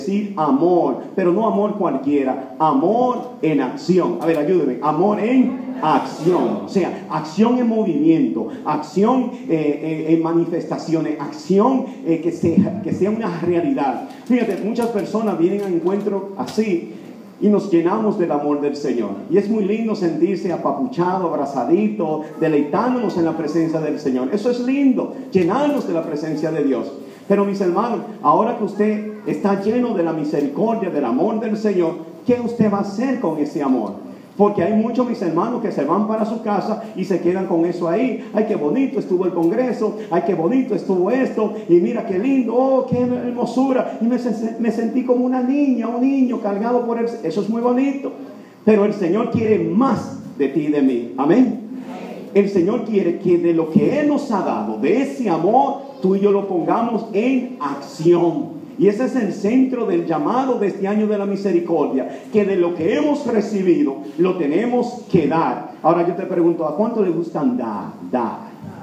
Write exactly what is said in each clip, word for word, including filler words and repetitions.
decir amor, pero no amor cualquiera, amor en acción. A ver, ayúdeme, amor en acción, o sea, acción en movimiento, acción eh, eh, en manifestaciones, acción eh, que, sea, que sea una realidad. Fíjate, muchas personas vienen a encuentro así y nos llenamos del amor del Señor, y es muy lindo sentirse apapuchado, abrazadito, deleitándonos en la presencia del Señor. Eso es lindo, llenarnos de la presencia de Dios. Pero mis hermanos, ahora que usted está lleno de la misericordia, del amor del Señor, ¿qué usted va a hacer con ese amor? Porque hay muchos, mis hermanos, que se van para su casa y se quedan con eso ahí. Ay, qué bonito estuvo el congreso, ay, qué bonito estuvo esto, y mira qué lindo, oh, qué hermosura, y me, me sentí como una niña, un niño cargado por él. Eso es muy bonito, pero el Señor quiere más de ti y de mí. Amén. El Señor quiere que de lo que Él nos ha dado, de ese amor, tú y yo lo pongamos en acción. Y ese es el centro del llamado de este año de la misericordia, que de lo que hemos recibido, lo tenemos que dar. Ahora yo te pregunto, ¿a cuánto le gustan dar? Dar.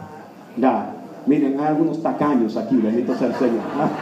Dar. Miren, hay algunos tacaños aquí, bendito sea el Señor.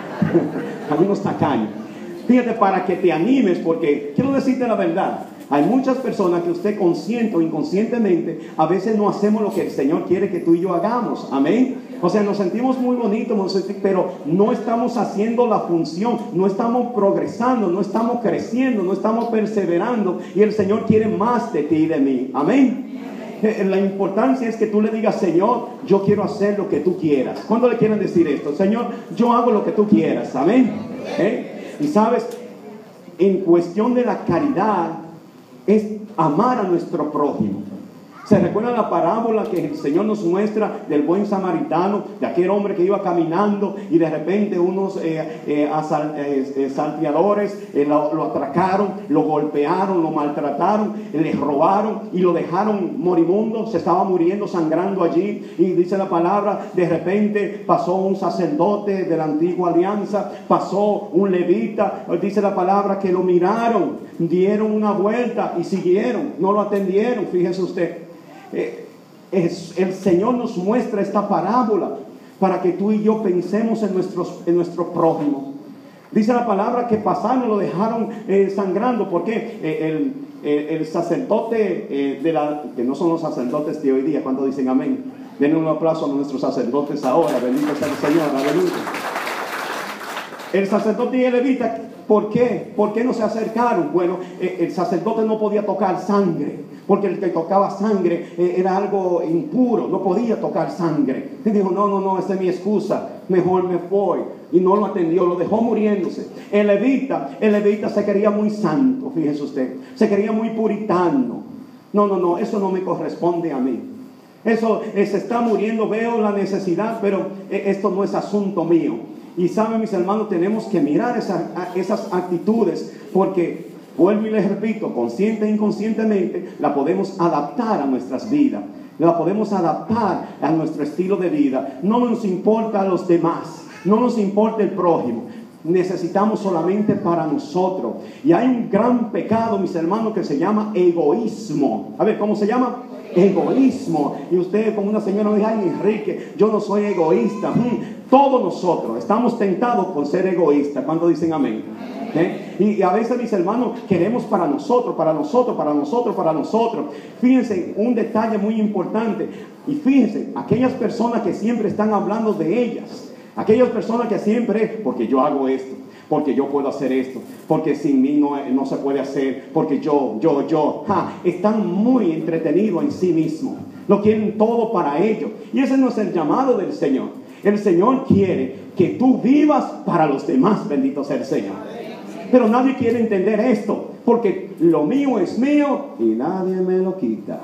Algunos tacaños. Fíjate, para que te animes, porque quiero decirte la verdad. Hay muchas personas que usted consciente o inconscientemente a veces no hacemos lo que el Señor quiere que tú y yo hagamos. Amén. O sea, nos sentimos muy bonitos, pero no estamos haciendo la función, no estamos progresando, no estamos creciendo, no estamos perseverando, y el Señor quiere más de ti y de mí. Amén. La importancia es que tú le digas, Señor, yo quiero hacer lo que tú quieras. ¿Cuándo le quieren decir esto? Señor, yo hago lo que tú quieras. Amén. ¿Eh? Y sabes, en cuestión de la caridad, es amar a nuestro prójimo. ¿Se recuerda la parábola que el Señor nos muestra del buen samaritano, de aquel hombre que iba caminando y de repente unos eh, eh, asal, eh, eh, salteadores eh, lo, lo atracaron, lo golpearon, lo maltrataron, eh, le robaron y lo dejaron moribundo? Se estaba muriendo, sangrando allí, y dice la palabra, de repente pasó un sacerdote de la antigua alianza, pasó un levita, dice la palabra que lo miraron, dieron una vuelta y siguieron, no lo atendieron. Fíjese usted. Eh, es, el Señor nos muestra esta parábola para que tú y yo pensemos en, nuestros, en nuestro prójimo. Dice la palabra que pasaron, lo dejaron eh, sangrando, porque eh, el, eh, el sacerdote eh, de la, que no son los sacerdotes de hoy día, cuando dicen amén, denle un aplauso a nuestros sacerdotes ahora, bendito sea el Señor, aleluya. El sacerdote y el levita, ¿por qué? ¿Por qué no se acercaron? Bueno, eh, el sacerdote no podía tocar sangre, porque el que tocaba sangre eh, era algo impuro, no podía tocar sangre. Y dijo, no, no, no, esta es mi excusa, mejor me voy. Y no lo atendió, lo dejó muriéndose. El levita, el levita se quería muy santo, fíjese usted, se quería muy puritano. No, no, no, eso no me corresponde a mí. Eso eh, se está muriendo, veo la necesidad, pero eh, esto no es asunto mío. Y saben, mis hermanos, tenemos que mirar esa, esas actitudes, porque, vuelvo y les repito, consciente e inconscientemente, la podemos adaptar a nuestras vidas, la podemos adaptar a nuestro estilo de vida. No nos importa a los demás, no nos importa el prójimo, necesitamos solamente para nosotros. Y hay un gran pecado, mis hermanos, que se llama egoísmo. A ver, ¿cómo se llama? Egoísmo. Y usted, como una señora, me dice, ay, Enrique, yo no soy egoísta. Hmm. Todos nosotros estamos tentados por ser egoístas. ¿Cuándo dicen amén? ¿Eh? Y, y a veces, mis hermanos, queremos para nosotros, para nosotros, para nosotros, para nosotros. Fíjense, un detalle muy importante. Y fíjense, aquellas personas que siempre están hablando de ellas, aquellas personas que siempre, porque yo hago esto, porque yo puedo hacer esto, porque sin mí no, no se puede hacer, porque yo, yo, yo, ja, están muy entretenidos en sí mismos, lo quieren todo para ellos, y ese no es el llamado del Señor. El Señor quiere que tú vivas para los demás, bendito sea el Señor. Pero nadie quiere entender esto, porque lo mío es mío y nadie me lo quita.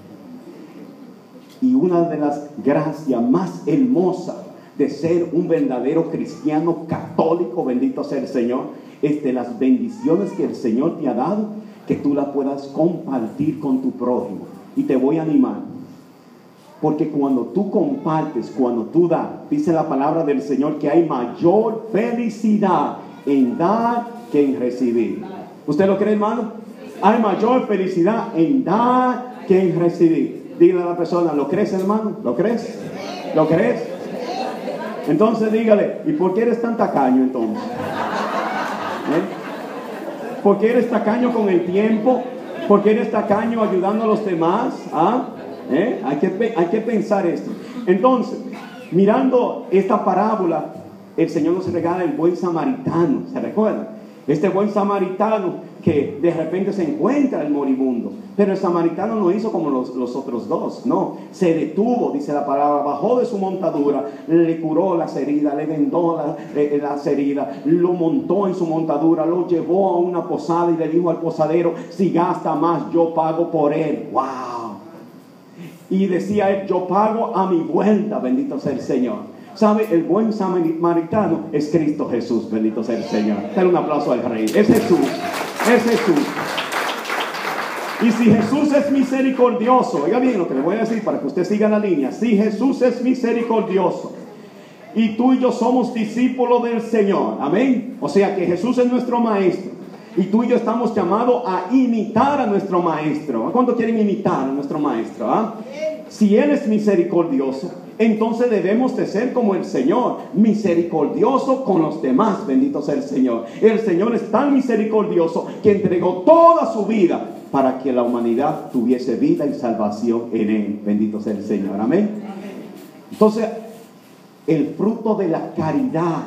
Y una de las gracias más hermosas de ser un verdadero cristiano católico, bendito sea el Señor, es de las bendiciones que el Señor te ha dado, que tú las puedas compartir con tu prójimo. Y te voy a animar, porque cuando tú compartes, cuando tú das, dice la palabra del Señor que hay mayor felicidad en dar que en recibir. ¿Usted lo cree, hermano? Hay mayor felicidad en dar que en recibir. Dígale a la persona, ¿lo crees, hermano? ¿Lo crees? ¿Lo crees? Entonces dígale, ¿y por qué eres tan tacaño entonces? ¿Eh? Porque eres tacaño con el tiempo, porque eres tacaño ayudando a los demás. ¿Ah? ¿Eh? Hay que, hay que pensar esto. Entonces, mirando esta parábola, el Señor nos regala el buen samaritano. ¿Se recuerdan? Este buen samaritano que de repente se encuentra el moribundo. Pero el samaritano no hizo como los, los otros dos. No, se detuvo, dice la palabra, bajó de su montadura, le curó las heridas, le vendó la, eh, las heridas, lo montó en su montadura, lo llevó a una posada y le dijo al posadero: si gasta más, yo pago por él. ¡Wow! Y decía él: yo pago a mi vuelta, bendito sea el Señor. ¿Sabe? El buen samaritano es Cristo Jesús, bendito sea el Señor. Dale un aplauso al Rey. Es Jesús, es Jesús. Y si Jesús es misericordioso, oiga bien lo que le voy a decir para que usted siga la línea. Si Jesús es misericordioso y tú y yo somos discípulos del Señor, amén. O sea que Jesús es nuestro maestro y tú y yo estamos llamados a imitar a nuestro maestro. ¿Cuántos quieren imitar a nuestro maestro? ¿Ah? Si Él es misericordioso, entonces debemos de ser como el Señor, misericordioso con los demás, bendito sea el Señor. El Señor es tan misericordioso que entregó toda su vida para que la humanidad tuviese vida y salvación en Él, bendito sea el Señor, amén. Entonces, el fruto de la caridad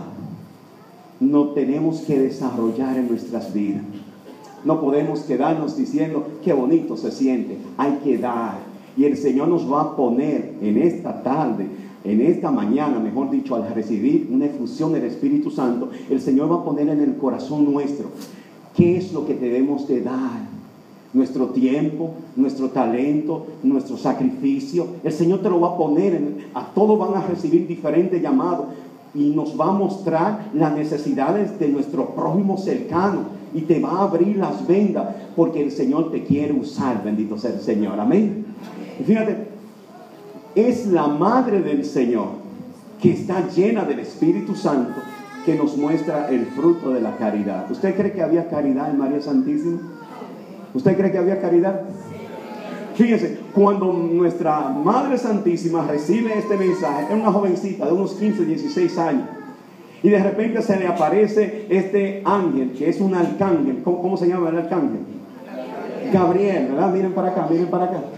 no tenemos que desarrollar en nuestras vidas. No podemos quedarnos diciendo qué bonito se siente, hay que dar. Y el Señor nos va a poner en esta tarde, en esta mañana, mejor dicho, al recibir una efusión del Espíritu Santo, el Señor va a poner en el corazón nuestro qué es lo que debemos de dar. Nuestro tiempo, nuestro talento, nuestro sacrificio. El Señor te lo va a poner, en, a todos van a recibir diferentes llamados y nos va a mostrar las necesidades de nuestro prójimo cercano y te va a abrir las vendas porque el Señor te quiere usar, bendito sea el Señor, amén. Y fíjate, es la madre del Señor que está llena del Espíritu Santo que nos muestra el fruto de la caridad. ¿Usted cree que había caridad en María Santísima? ¿Usted cree que había caridad? Fíjense, cuando nuestra Madre Santísima recibe este mensaje, es una jovencita de unos quince, dieciséis años, y de repente se le aparece este ángel, que es un arcángel. ¿Cómo, cómo se llama el arcángel? Gabriel, ¿verdad? Miren para acá, miren para acá.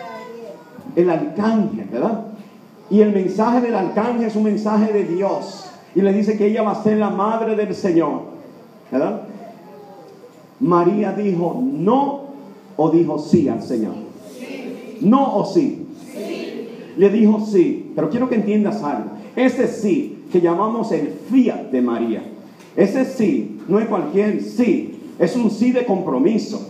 El arcángel, ¿verdad? Y el mensaje del arcángel es un mensaje de Dios. Y le dice que ella va a ser la madre del Señor, ¿verdad? María dijo no o dijo sí al Señor. Sí. No o sí. Sí. Le dijo sí. Pero quiero que entiendas algo. Ese sí que llamamos el fiat de María, ese sí no es cualquier sí, es un sí de compromiso.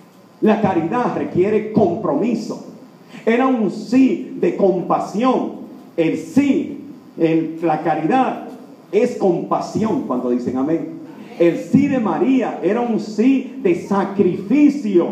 La caridad requiere compromiso. Era un sí de compasión. El sí, el, la caridad es compasión cuando dicen amén. El sí de María era un sí de sacrificio.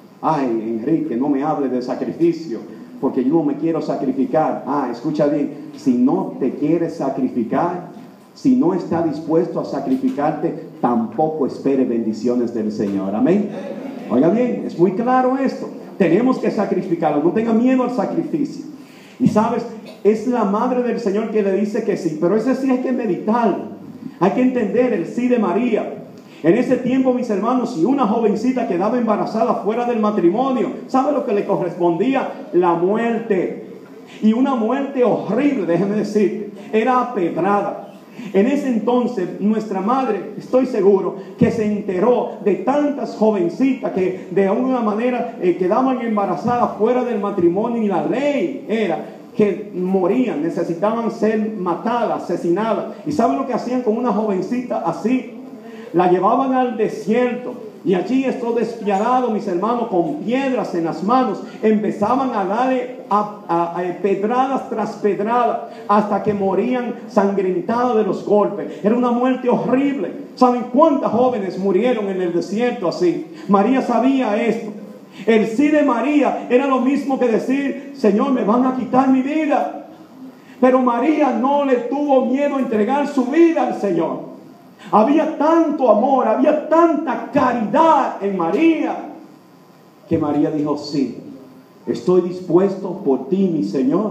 Ay, Enrique, no me hable de sacrificio, porque yo no me quiero sacrificar. Ah, escucha bien, si no te quieres sacrificar, si no está dispuesto a sacrificarte, tampoco espere bendiciones del Señor. Amén. Oiga bien, es muy claro esto. Tenemos que sacrificarlo, no tenga miedo al sacrificio. Y sabes, es la madre del Señor que le dice que sí, pero ese sí hay que meditarlo. Hay que entender el sí de María. En ese tiempo, mis hermanos, si una jovencita quedaba embarazada fuera del matrimonio, ¿sabe lo que le correspondía? La muerte. Y una muerte horrible, déjeme decirte, era apedrada. En ese entonces, nuestra madre, estoy seguro, que se enteró de tantas jovencitas que de alguna manera eh, quedaban embarazadas fuera del matrimonio, y la ley era que morían, necesitaban ser matadas, asesinadas. ¿Y saben lo que hacían con una jovencita así? La llevaban al desierto, y allí estos despiadados, mis hermanos, con piedras en las manos, empezaban a darle a, a, a pedradas tras pedradas, hasta que morían sangrentados de los golpes. Era una muerte horrible. ¿Saben cuántas jóvenes murieron en el desierto así? María sabía esto. El sí de María era lo mismo que decir: Señor, me van a quitar mi vida. Pero María no le tuvo miedo a entregar su vida al Señor. Había tanto amor, había tanta caridad en María, que María dijo: sí, estoy dispuesto por ti, mi Señor,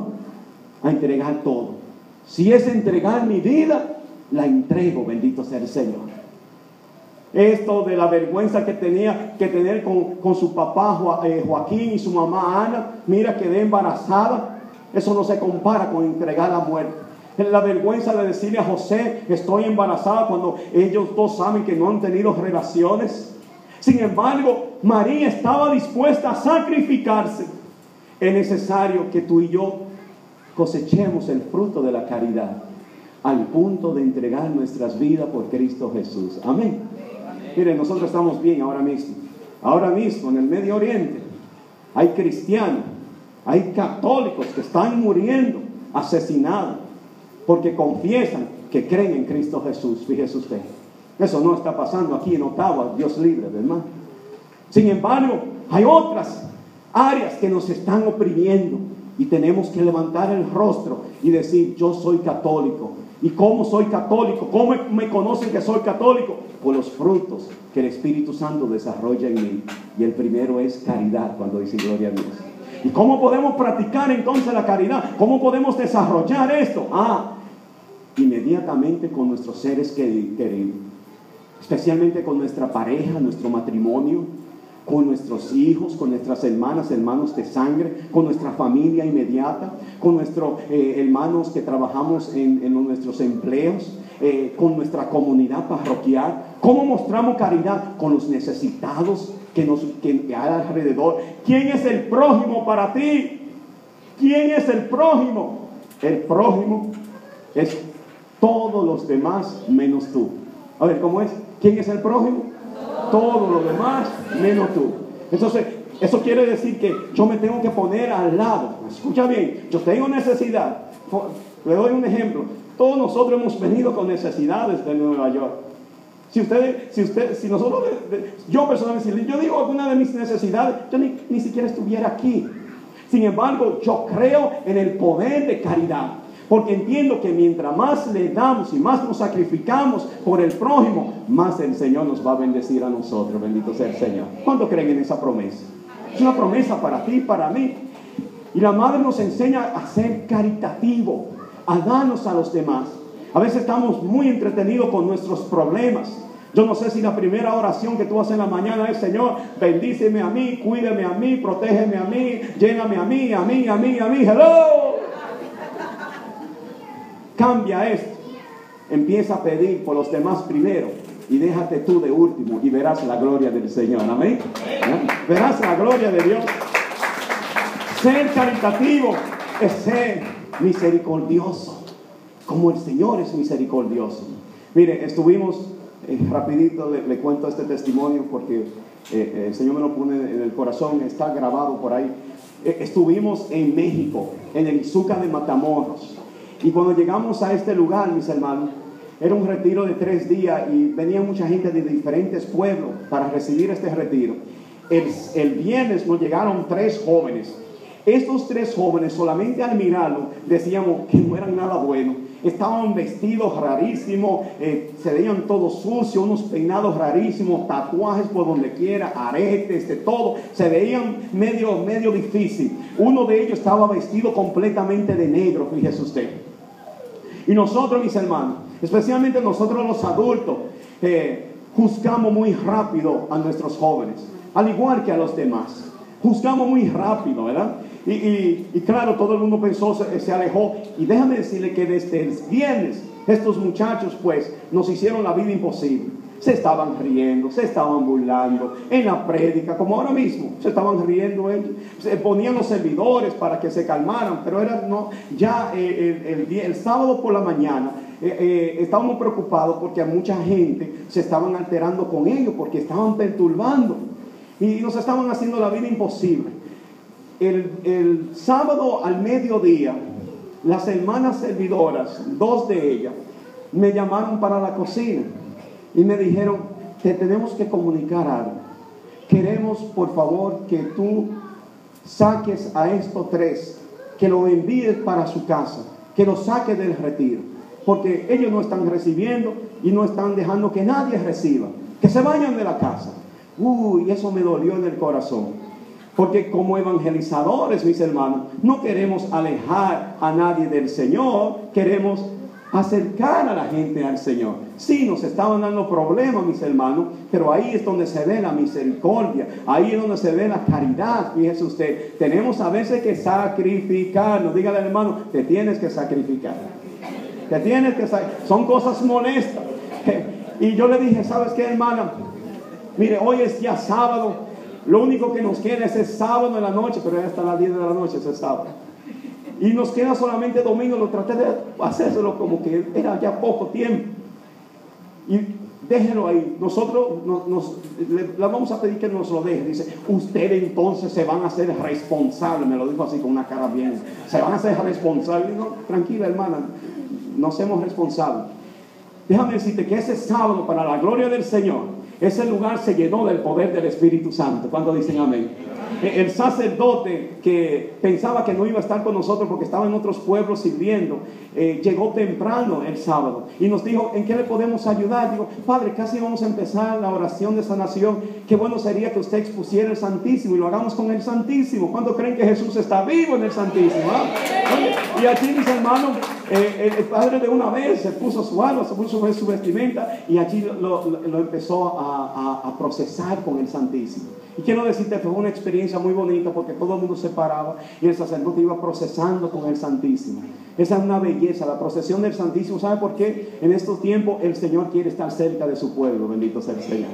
a entregar todo. Si es entregar mi vida, la entrego, bendito sea el Señor. Esto de la vergüenza que tenía que tener con, con su papá Jo- eh, Joaquín y su mamá Ana. Mira, quedé embarazada. Eso no se compara con entregar la muerte. La vergüenza de decirle a José, estoy embarazada, cuando ellos dos saben que no han tenido relaciones. Sin embargo, María estaba dispuesta a sacrificarse. Es necesario que tú y yo cosechemos el fruto de la caridad al punto de entregar nuestras vidas por Cristo Jesús. Amén. Miren, nosotros estamos bien ahora mismo. Ahora mismo en el Medio Oriente hay cristianos, hay católicos que están muriendo, asesinados, porque confiesan que creen en Cristo Jesús. Fíjese usted, eso no está pasando aquí en Ottawa, Dios libre, ¿verdad? Sin embargo, hay otras áreas que nos están oprimiendo y tenemos que levantar el rostro y decir, yo soy católico. ¿Y cómo soy católico? ¿Cómo me conocen que soy católico? Por los frutos que el Espíritu Santo desarrolla en mí. Y el primero es caridad, cuando dice gloria a Dios. ¿Y cómo podemos practicar entonces la caridad? ¿Cómo podemos desarrollar esto? Ah, inmediatamente con nuestros seres queridos, especialmente con nuestra pareja, nuestro matrimonio, con nuestros hijos, con nuestras hermanas, hermanos de sangre, con nuestra familia inmediata, con nuestros eh, hermanos que trabajamos en, en nuestros empleos, eh, con nuestra comunidad parroquial. ¿Cómo mostramos caridad? Con los necesitados que nos que hay alrededor. ¿Quién es el prójimo para ti? ¿Quién es el prójimo? El prójimo es todos los demás menos tú. A ver, ¿cómo es? ¿Quién es el prójimo? Todos los demás menos tú. Entonces, eso quiere decir que yo me tengo que poner al lado. Escucha bien, yo tengo necesidad. Le doy un ejemplo. Todos nosotros hemos venido con necesidades de Nueva York. Si ustedes, si usted, si nosotros, yo personalmente, si yo digo alguna de mis necesidades, yo ni, ni siquiera estuviera aquí. Sin embargo, yo creo en el poder de caridad. Porque entiendo que mientras más le damos y más nos sacrificamos por el prójimo, más el Señor nos va a bendecir a nosotros. Bendito sea el Señor. ¿Cuántos creen en esa promesa? Es una promesa para ti, para mí. Y la madre nos enseña a ser caritativo, a darnos a los demás. A veces estamos muy entretenidos con nuestros problemas. Yo no sé si la primera oración que tú haces en la mañana es: Señor, bendíceme a mí, cuídeme a mí, protégeme a mí, lléname a mí, a mí, a mí, a mí. ¡Hello! Cambia esto. Empieza a pedir por los demás primero y déjate tú de último y verás la gloria del Señor. Amén. ¿Eh? Verás la gloria de Dios. Ser caritativo es ser misericordioso, como el Señor es misericordioso. Mire, estuvimos, eh, rapidito le, le cuento este testimonio porque eh, eh, el Señor me lo pone en el corazón, está grabado por ahí. Eh, estuvimos en México, en el Izúcar de Matamoros. Y cuando llegamos a este lugar, mis hermanos, era un retiro de tres días y venía mucha gente de diferentes pueblos para recibir este retiro. El, el viernes nos llegaron tres jóvenes. Estos tres jóvenes, solamente al mirarlo, decíamos que no eran nada buenos. Estaban vestidos rarísimos, eh, se veían todos sucios, unos peinados rarísimos, tatuajes por donde quiera, aretes, de todo. Se veían medio, medio difícil. Uno de ellos estaba vestido completamente de negro, fíjese usted. Y nosotros, mis hermanos, especialmente nosotros los adultos, eh, juzgamos muy rápido a nuestros jóvenes, al igual que a los demás. Juzgamos muy rápido, ¿verdad? Y, y, y claro, todo el mundo pensó, se, se alejó. Y déjame decirle que desde el viernes, estos muchachos pues nos hicieron la vida imposible. Se estaban riendo, se estaban burlando en la prédica, como ahora mismo, se estaban riendo ellos. Se ponían los servidores para que se calmaran, pero era no, ya eh, el, el, el, el sábado por la mañana eh, eh, estábamos preocupados porque a mucha gente se estaban alterando con ellos, porque estaban perturbando y nos estaban haciendo la vida imposible. El, el sábado al mediodía, las hermanas servidoras, dos de ellas, me llamaron para la cocina y me dijeron: te tenemos que comunicar algo. Queremos, por favor, que tú saques a estos tres, que los envíes para su casa, que los saques del retiro, porque ellos no están recibiendo y no están dejando que nadie reciba. Que se vayan de la casa. Uy, eso me dolió en el corazón. Porque como evangelizadores, mis hermanos, no queremos alejar a nadie del Señor, queremos acercar a la gente al Señor. Sí, nos estaban dando problemas, mis hermanos, pero ahí es donde se ve la misericordia, ahí es donde se ve la caridad. Fíjese usted, tenemos a veces que sacrificarnos. Dígale al hermano, te tienes que sacrificar. Te tienes que sacrificar. Son cosas molestas. Y yo le dije, ¿sabes qué, hermana? Mire, hoy es ya sábado. Lo único que nos queda es el sábado en la noche, pero ya hasta las diez de la noche es el sábado. Y nos queda solamente domingo. Lo traté de hacérselo como que era ya poco tiempo. Y déjelo ahí. Nosotros nos, nos, le, le vamos a pedir que nos lo deje. Dice, ustedes entonces se van a hacer responsables. Me lo dijo así con una cara bien. Se van a hacer responsables. No, tranquila, hermana, no seamos responsables. Déjame decirte que ese sábado, para la gloria del Señor, ese lugar se llenó del poder del Espíritu Santo. ¿Cuántos dicen amén? El sacerdote que pensaba que no iba a estar con nosotros porque estaba en otros pueblos sirviendo, eh, llegó temprano el sábado y nos dijo, ¿en qué le podemos ayudar? Digo, Padre, casi vamos a empezar la oración de sanación. Qué bueno sería que usted expusiera el Santísimo y lo hagamos con el Santísimo. ¿Cuántos creen que Jesús está vivo en el Santísimo? ¿Ah? Y allí, mis hermanos, eh, el Padre de una vez se puso su alma, se puso su vestimenta y allí lo, lo, lo empezó a, a, a procesar con el Santísimo. Y quiero decirte, fue una experiencia muy bonita porque todo el mundo se paraba y el sacerdote iba procesando con el Santísimo. Esa es una belleza, la procesión del Santísimo. ¿Sabe por qué? En estos tiempos el Señor quiere estar cerca de su pueblo, bendito sea el Señor.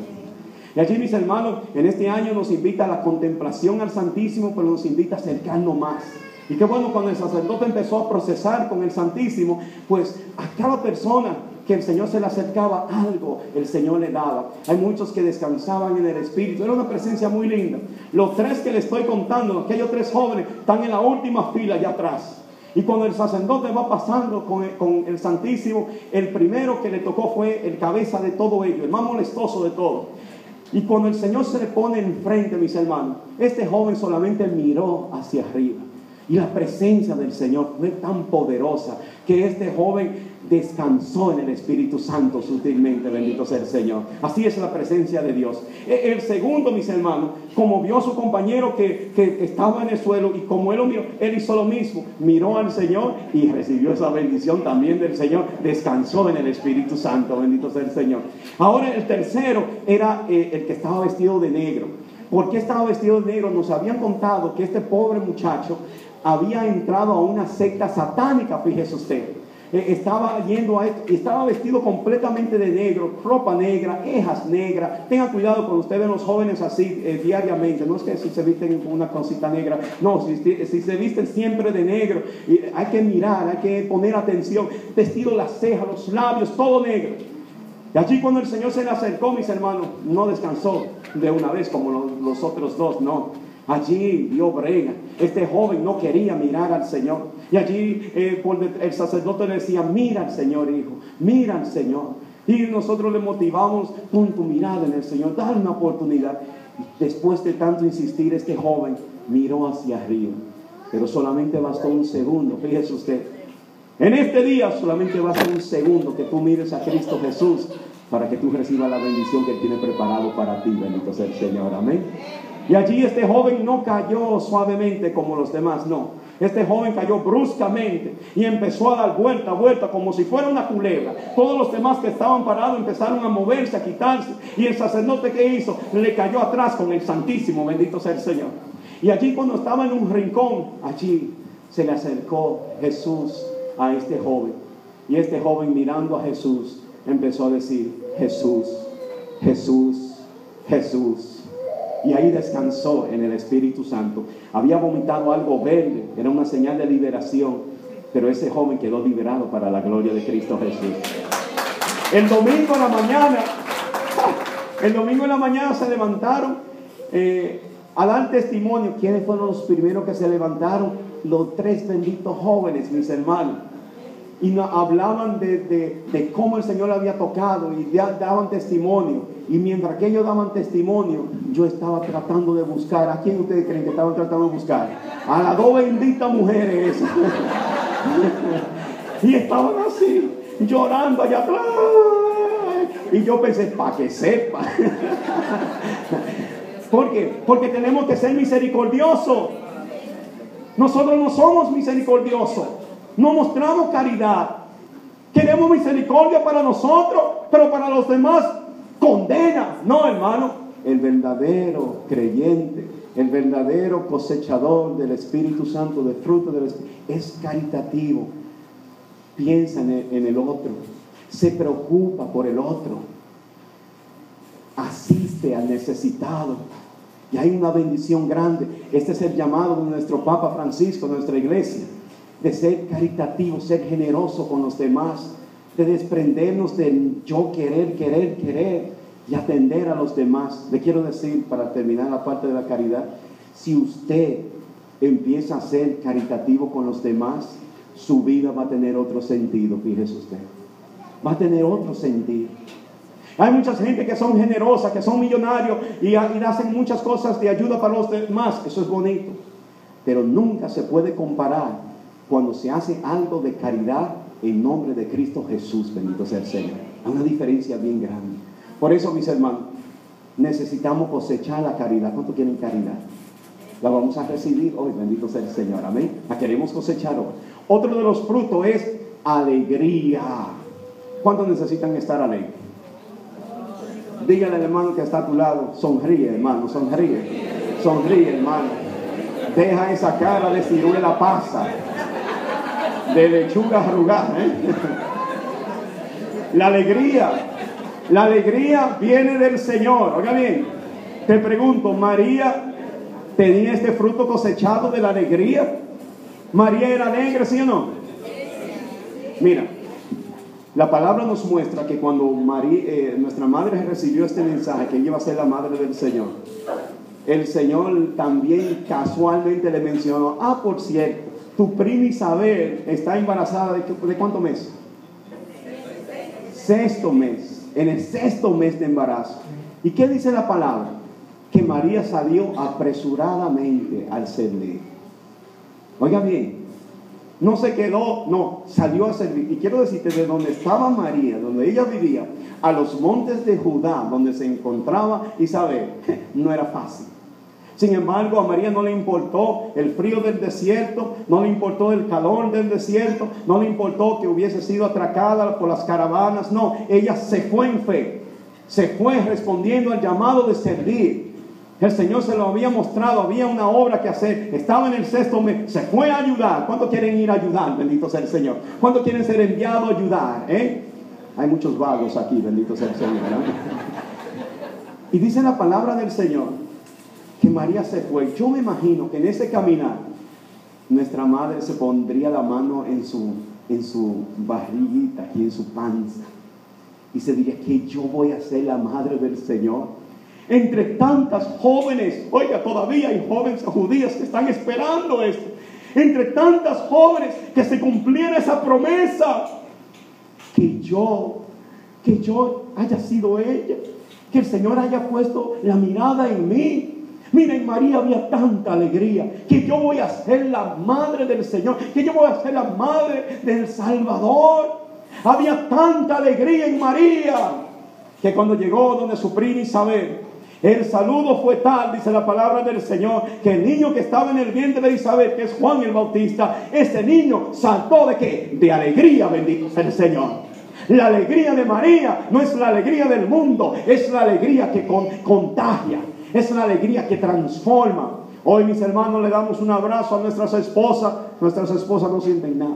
Y allí, mis hermanos, en este año nos invita a la contemplación al Santísimo, pero nos invita a acercarnos más. Y qué bueno, cuando el sacerdote empezó a procesar con el Santísimo, pues a cada persona que el Señor se le acercaba algo, el Señor le daba. Hay muchos que descansaban en el Espíritu. Era una presencia muy linda. Los tres que le estoy contando, aquellos tres jóvenes, están en la última fila allá atrás. Y cuando el sacerdote va pasando con el, con el Santísimo, el primero que le tocó fue el cabeza de todo ello, el más molestoso de todo. Y cuando el Señor se le pone enfrente, mis hermanos, este joven solamente miró hacia arriba. Y la presencia del Señor fue tan poderosa que este joven descansó en el Espíritu Santo sutilmente, bendito sea el Señor. Así es la presencia de Dios. El segundo, mis hermanos, como vio a su compañero que, que estaba en el suelo y como él lo miró, él hizo lo mismo, miró al Señor y recibió esa bendición también del Señor, descansó en el Espíritu Santo, bendito sea el Señor. Ahora el tercero era eh, el que estaba vestido de negro. ¿Por qué estaba vestido de negro? Nos habían contado que este pobre muchacho había entrado a una secta satánica, fíjese usted. Eh, estaba yendo a esto, estaba vestido completamente de negro, ropa negra, cejas negras. Tengan cuidado cuando ustedes ven los jóvenes así eh, diariamente. No es que si se visten con una cosita negra, no, si, si se visten siempre de negro, y hay que mirar, hay que poner atención. Vestido las cejas, los labios, todo negro. Y allí cuando el Señor se le acercó, mis hermanos, no descansó de una vez como los, los otros dos, no. Allí dio brega. Este joven no quería mirar al Señor. Y allí eh, el sacerdote le decía, mira al Señor, hijo, mira al Señor. Y nosotros le motivamos, pon tu mirada en el Señor, dale una oportunidad. Después de tanto insistir, este joven miró hacia arriba. Pero solamente bastó un segundo, fíjese usted. En este día solamente basta un segundo que tú mires a Cristo Jesús para que tú recibas la bendición que Él tiene preparado para ti, bendito sea el Señor, amén. Y allí este joven no cayó suavemente como los demás, no. Este joven cayó bruscamente y empezó a dar vuelta, vuelta, como si fuera una culebra. Todos los demás que estaban parados empezaron a moverse, a quitarse. Y el sacerdote, ¿qué hizo? Le cayó atrás con el Santísimo, bendito sea el Señor. Y allí cuando estaba en un rincón, allí se le acercó Jesús a este joven. Y este joven, mirando a Jesús, empezó a decir, Jesús, Jesús, Jesús. Y ahí descansó en el Espíritu Santo. Había vomitado algo verde, era una señal de liberación, pero ese joven quedó liberado para la gloria de Cristo Jesús. El domingo en la mañana, el domingo en la mañana se levantaron eh, a dar testimonio. ¿Quiénes fueron los primeros que se levantaron? Los tres benditos jóvenes, mis hermanos. Y no, hablaban de, de, de cómo el Señor había tocado y da, daban testimonio. Y mientras que ellos daban testimonio, yo estaba tratando de buscar. ¿A quién ustedes creen que estaban tratando de buscar? A las dos benditas mujeres. Y estaban así, llorando allá atrás. Y yo pensé, para que sepa. ¿Por qué? Porque tenemos que ser misericordiosos. Nosotros no somos misericordiosos. No mostramos caridad. Queremos misericordia para nosotros, pero para los demás condena. No, hermano, el verdadero creyente, el verdadero cosechador del Espíritu Santo, del fruto del Espíritu, es caritativo. Piensa en el, en el otro, se preocupa por el otro, asiste al necesitado. Y hay una bendición grande. Este es el llamado de nuestro Papa Francisco, de nuestra iglesia, de ser caritativo, ser generoso con los demás, de desprendernos del yo querer, querer, querer y atender a los demás. Le quiero decir, para terminar la parte de la caridad, si usted empieza a ser caritativo con los demás, su vida va a tener otro sentido, fíjese usted. Va a tener otro sentido. Hay mucha gente que son generosas, que son millonarios y, y hacen muchas cosas de ayuda para los demás. Eso es bonito. Pero nunca se puede comparar cuando se hace algo de caridad en nombre de Cristo Jesús, bendito sea el Señor. Hay una diferencia bien grande. Por eso, mis hermanos, necesitamos cosechar la caridad. ¿Cuánto quieren caridad? La vamos a recibir hoy, bendito sea el Señor. Amén. La queremos cosechar hoy. Otro de los frutos es alegría. ¿Cuántos necesitan estar alegres? Dígale al hermano que está a tu lado, sonríe, hermano, sonríe. Sonríe, hermano. Deja esa cara de ciruela pasa, de lechuga arrugada, ¿eh? La alegría, la alegría viene del Señor. Oiga bien, te pregunto, ¿María tenía este fruto cosechado de la alegría? ¿María era alegre, sí o no? Mira, la palabra nos muestra que cuando María, eh, nuestra madre recibió este mensaje, que ella iba a ser la madre del Señor, el Señor también casualmente le mencionó: ah, por cierto, tu prima Isabel está embarazada de, ¿de cuánto mes? Sexto mes, en el sexto mes de embarazo. ¿Y qué dice la palabra? Que María salió apresuradamente al servir. Oiga bien, no se quedó, no, salió a servir. Y quiero decirte, de donde estaba María, donde ella vivía, a los montes de Judá, donde se encontraba Isabel, no era fácil. Sin embargo, a María no le importó el frío del desierto, no le importó el calor del desierto, no le importó que hubiese sido atracada por las caravanas. No, ella se fue en fe, se fue respondiendo al llamado de servir. El Señor se lo había mostrado, había una obra que hacer, estaba en el sexto mes, se fue a ayudar. ¿Cuántos quieren ir a ayudar? Bendito sea el Señor. ¿Cuántos quieren ser enviados a ayudar? ¿Eh? Hay muchos vagos aquí, bendito sea el Señor, ¿eh? Y dice la palabra del Señor que María se fue. Yo me imagino que en ese caminar nuestra madre se pondría la mano en su, en su barriguita, aquí en su panza, y se diría que yo voy a ser la madre del Señor. Entre tantas jóvenes, oiga, todavía hay jóvenes judías que están esperando esto. Entre tantas jóvenes que se cumpliera esa promesa, que yo, que yo haya sido ella, que el Señor haya puesto la mirada en mí. Mira, en María había tanta alegría, que yo voy a ser la madre del Señor, que yo voy a ser la madre del Salvador. Había tanta alegría en María, que cuando llegó donde su prima Isabel, el saludo fue tal, dice la palabra del Señor, que el niño que estaba en el vientre de Isabel, que es Juan el Bautista, ese niño saltó de qué? De alegría, bendito sea el Señor. La alegría de María no es la alegría del mundo, es la alegría que con, contagia, es la alegría que transforma. Hoy, mis hermanos, le damos un abrazo a nuestras esposas. Nuestras esposas no sienten nada.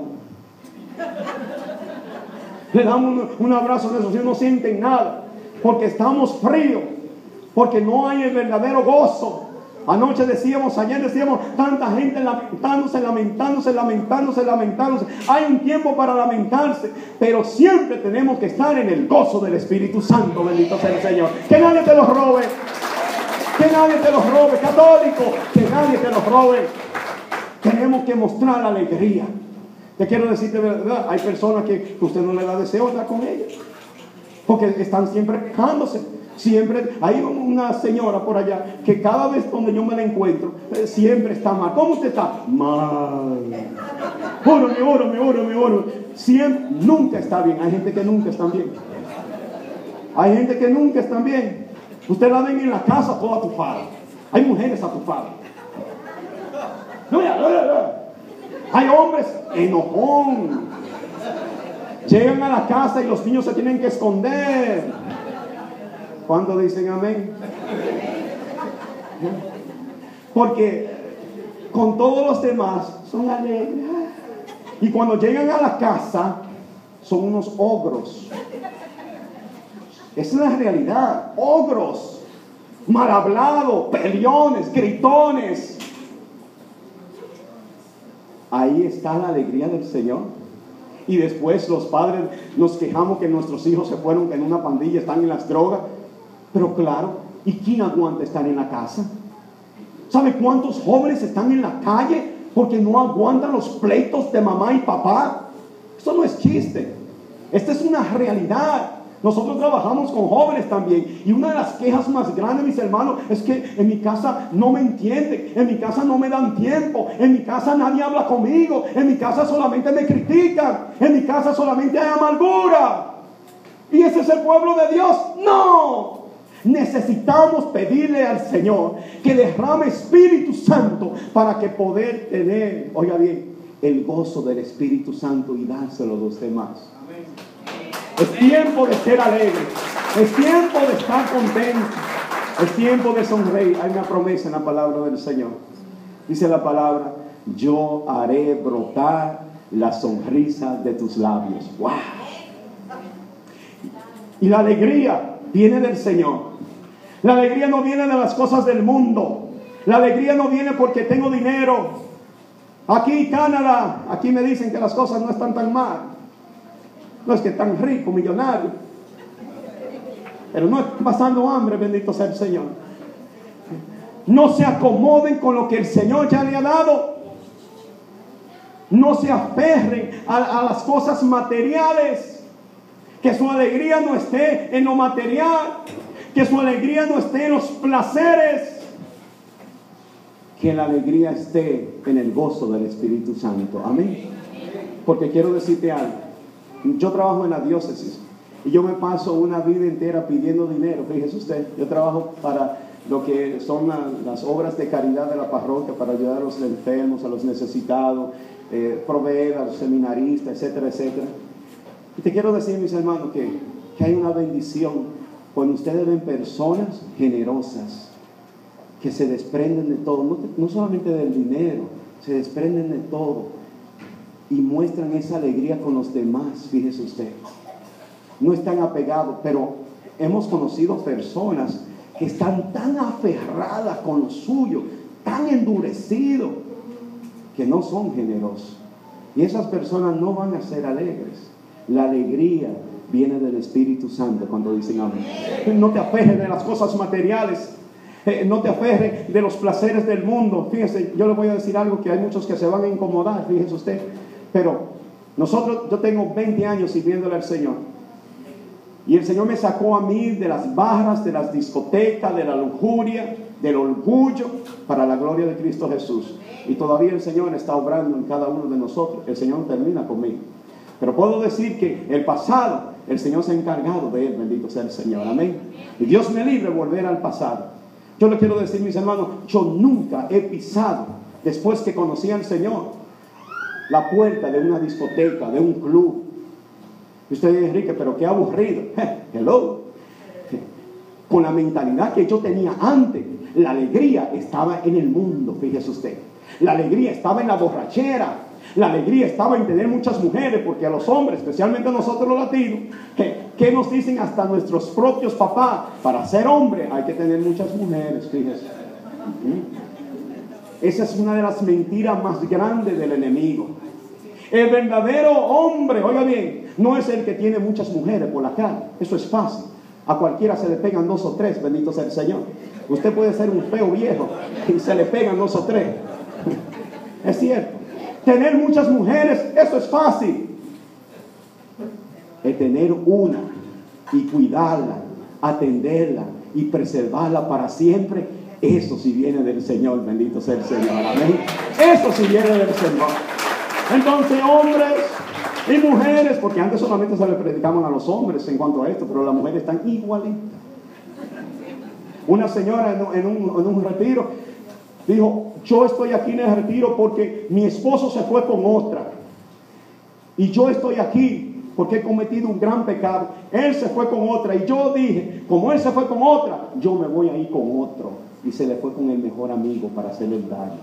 Le damos un, un abrazo a nuestros hijos, no sienten nada, porque estamos fríos, porque no hay el verdadero gozo. Anoche decíamos, ayer decíamos, tanta gente lamentándose, lamentándose, lamentándose, lamentándose. Hay un tiempo para lamentarse, pero siempre tenemos que estar en el gozo del Espíritu Santo, bendito sea el Señor. Que nadie te los robe, que nadie te los robe, católico, que nadie te los robe. Tenemos que mostrar alegría. Te quiero decir de verdad, hay personas que usted no le da deseo estar con ellas, porque están siempre quejándose. Siempre hay una señora por allá que cada vez donde yo me la encuentro, eh, siempre está mal. ¿Cómo usted está? Mal. Oro, me oro, me oro, me oro. Siempre, nunca está bien. Hay gente que nunca está bien. Hay gente que nunca está bien. Usted la ven en la casa toda atufada. Hay mujeres atufadas. No, ya, no, ya, no. Hay hombres enojón. Llegan a la casa y los niños se tienen que esconder. ¿Cuántos dicen amén? Porque con todos los demás son alegres. Y cuando llegan a la casa son unos ogros. Esa es la realidad. Ogros, mal hablados, peleones, gritones. Ahí está la alegría del Señor. Y después los padres nos quejamos que nuestros hijos se fueron en una pandilla, están en las drogas. Pero claro, ¿y quién aguanta estar en la casa? ¿Sabe cuántos jóvenes están en la calle porque no aguantan los pleitos de mamá y papá? Esto no es chiste. Esta es una realidad. Nosotros trabajamos con jóvenes también. Y una de las quejas más grandes, mis hermanos, es que en mi casa no me entienden. En mi casa no me dan tiempo. En mi casa nadie habla conmigo. En mi casa solamente me critican. En mi casa solamente hay amargura. ¿Y ese es el pueblo de Dios? ¡No! Necesitamos pedirle al Señor que derrame Espíritu Santo para que poder tener, oiga bien, el gozo del Espíritu Santo y dárselo a los demás. Es tiempo de ser alegre. Es tiempo de estar contento. Es tiempo de sonreír. Hay una promesa en la palabra del Señor. Dice la palabra: yo haré brotar la sonrisa de tus labios. ¡Wow! Y la alegría viene del Señor. La alegría no viene de las cosas del mundo. La alegría no viene porque tengo dinero. Aquí en Canadá, aquí me dicen que las cosas no están tan mal. No es que tan rico, millonario, pero no es pasando hambre, bendito sea el Señor. No se acomoden con lo que el Señor ya le ha dado. No se aferren a, a las cosas materiales. Que su alegría no esté en lo material. Que su alegría no esté en los placeres. Que la alegría esté en el gozo del Espíritu Santo. Amén. Porque quiero decirte algo. Yo trabajo en la diócesis y yo me paso una vida entera pidiendo dinero. Fíjese usted, yo trabajo para lo que son la, las obras de caridad de la parroquia, para ayudar a los enfermos, a los necesitados, eh, proveer a los seminaristas, etcétera, etcétera. Y te quiero decir, mis hermanos, que, que hay una bendición cuando ustedes ven personas generosas que se desprenden de todo, no, no solamente del dinero, se desprenden de todo. Y muestran esa alegría con los demás, fíjese usted. No están apegados, pero hemos conocido personas que están tan aferradas con lo suyo, tan endurecidos, que no son generosos. Y esas personas no van a ser alegres. La alegría viene del Espíritu Santo cuando dicen amén. No te aferres de las cosas materiales. Eh, no te aferres de los placeres del mundo. Fíjese, yo le voy a decir algo que hay muchos que se van a incomodar, fíjese usted. Pero nosotros, yo tengo veinte años sirviéndole al Señor. Y el Señor me sacó a mí de las barras, de las discotecas, de la lujuria, del orgullo, para la gloria de Cristo Jesús. Y todavía el Señor está obrando en cada uno de nosotros. El Señor termina conmigo. Pero puedo decir que el pasado, el Señor se ha encargado de él, bendito sea el Señor. Amén. Y Dios me libre de volver al pasado. Yo le quiero decir, mis hermanos, yo nunca he pisado, después que conocí al Señor, la puerta de una discoteca, de un club. Y usted dice: Enrique, pero qué aburrido. Hello. Con la mentalidad que yo tenía antes, la alegría estaba en el mundo, fíjese usted. La alegría estaba en la borrachera. La alegría estaba en tener muchas mujeres, porque a los hombres, especialmente a nosotros los latinos, ¿qué nos dicen hasta nuestros propios papás? Para ser hombre hay que tener muchas mujeres, fíjese. ¿Mm? Esa es una de las mentiras más grandes del enemigo. El verdadero hombre, oiga bien, no es el que tiene muchas mujeres por la calle. Eso es fácil. A cualquiera se le pegan dos o tres, bendito sea el Señor. Usted puede ser un feo viejo y se le pegan dos o tres. Es cierto. Tener muchas mujeres, eso es fácil. El tener una y cuidarla, atenderla y preservarla para siempre, eso sí viene del Señor, bendito sea el Señor, amén. Eso sí viene del Señor. Entonces, hombres y mujeres, porque antes solamente se le predicaban a los hombres en cuanto a esto, pero las mujeres están igualitas. Una señora en, en, un, en un retiro dijo: yo estoy aquí en el retiro porque mi esposo se fue con otra, y yo estoy aquí porque he cometido un gran pecado. Él se fue con otra y yo dije, como él se fue con otra, yo me voy a ir con otro. Y se le fue con el mejor amigo para hacerle el daño.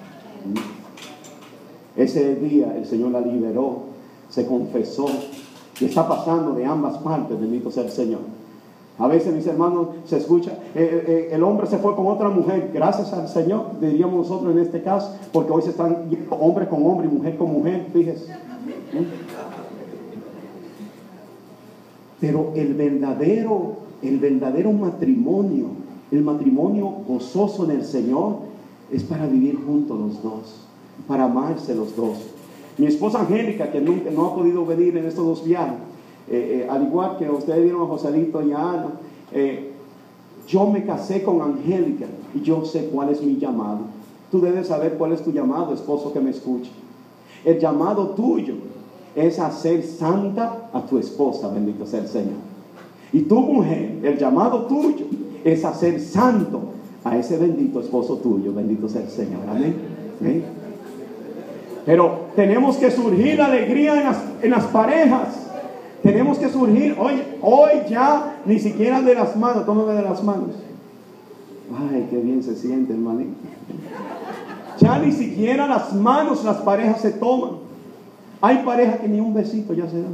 Ese día el Señor la liberó, se confesó, y está pasando de ambas partes, bendito sea el Señor. A veces, mis hermanos, se escucha, eh, eh, el hombre se fue con otra mujer, gracias al Señor, diríamos nosotros en este caso, porque hoy se están yendo hombre con hombre y mujer con mujer, fíjese. ¿Sí? Pero el verdadero, el verdadero matrimonio, el matrimonio gozoso en el Señor, es para vivir juntos los dos, para amarse los dos. Mi esposa Angélica, que nunca, no ha podido venir en estos dos viajes, eh, eh, al igual que ustedes vieron a Joselito y a Ana, eh, yo me casé con Angélica y yo sé cuál es mi llamado. Tú debes saber cuál es tu llamado, esposo que me escucha. El llamado tuyo es hacer santa a tu esposa, bendito sea el Señor. Y tu mujer, el llamado tuyo es hacer santo a ese bendito esposo tuyo, bendito sea el Señor. Amén. ¿Sí? Pero tenemos que surgir alegría en las, en las parejas. Tenemos que surgir, hoy, hoy ya ni siquiera de las manos, tómame de las manos. Ay, qué bien se siente, hermanito. Ya ni siquiera las manos las parejas se toman. Hay parejas que ni un besito ya se dan.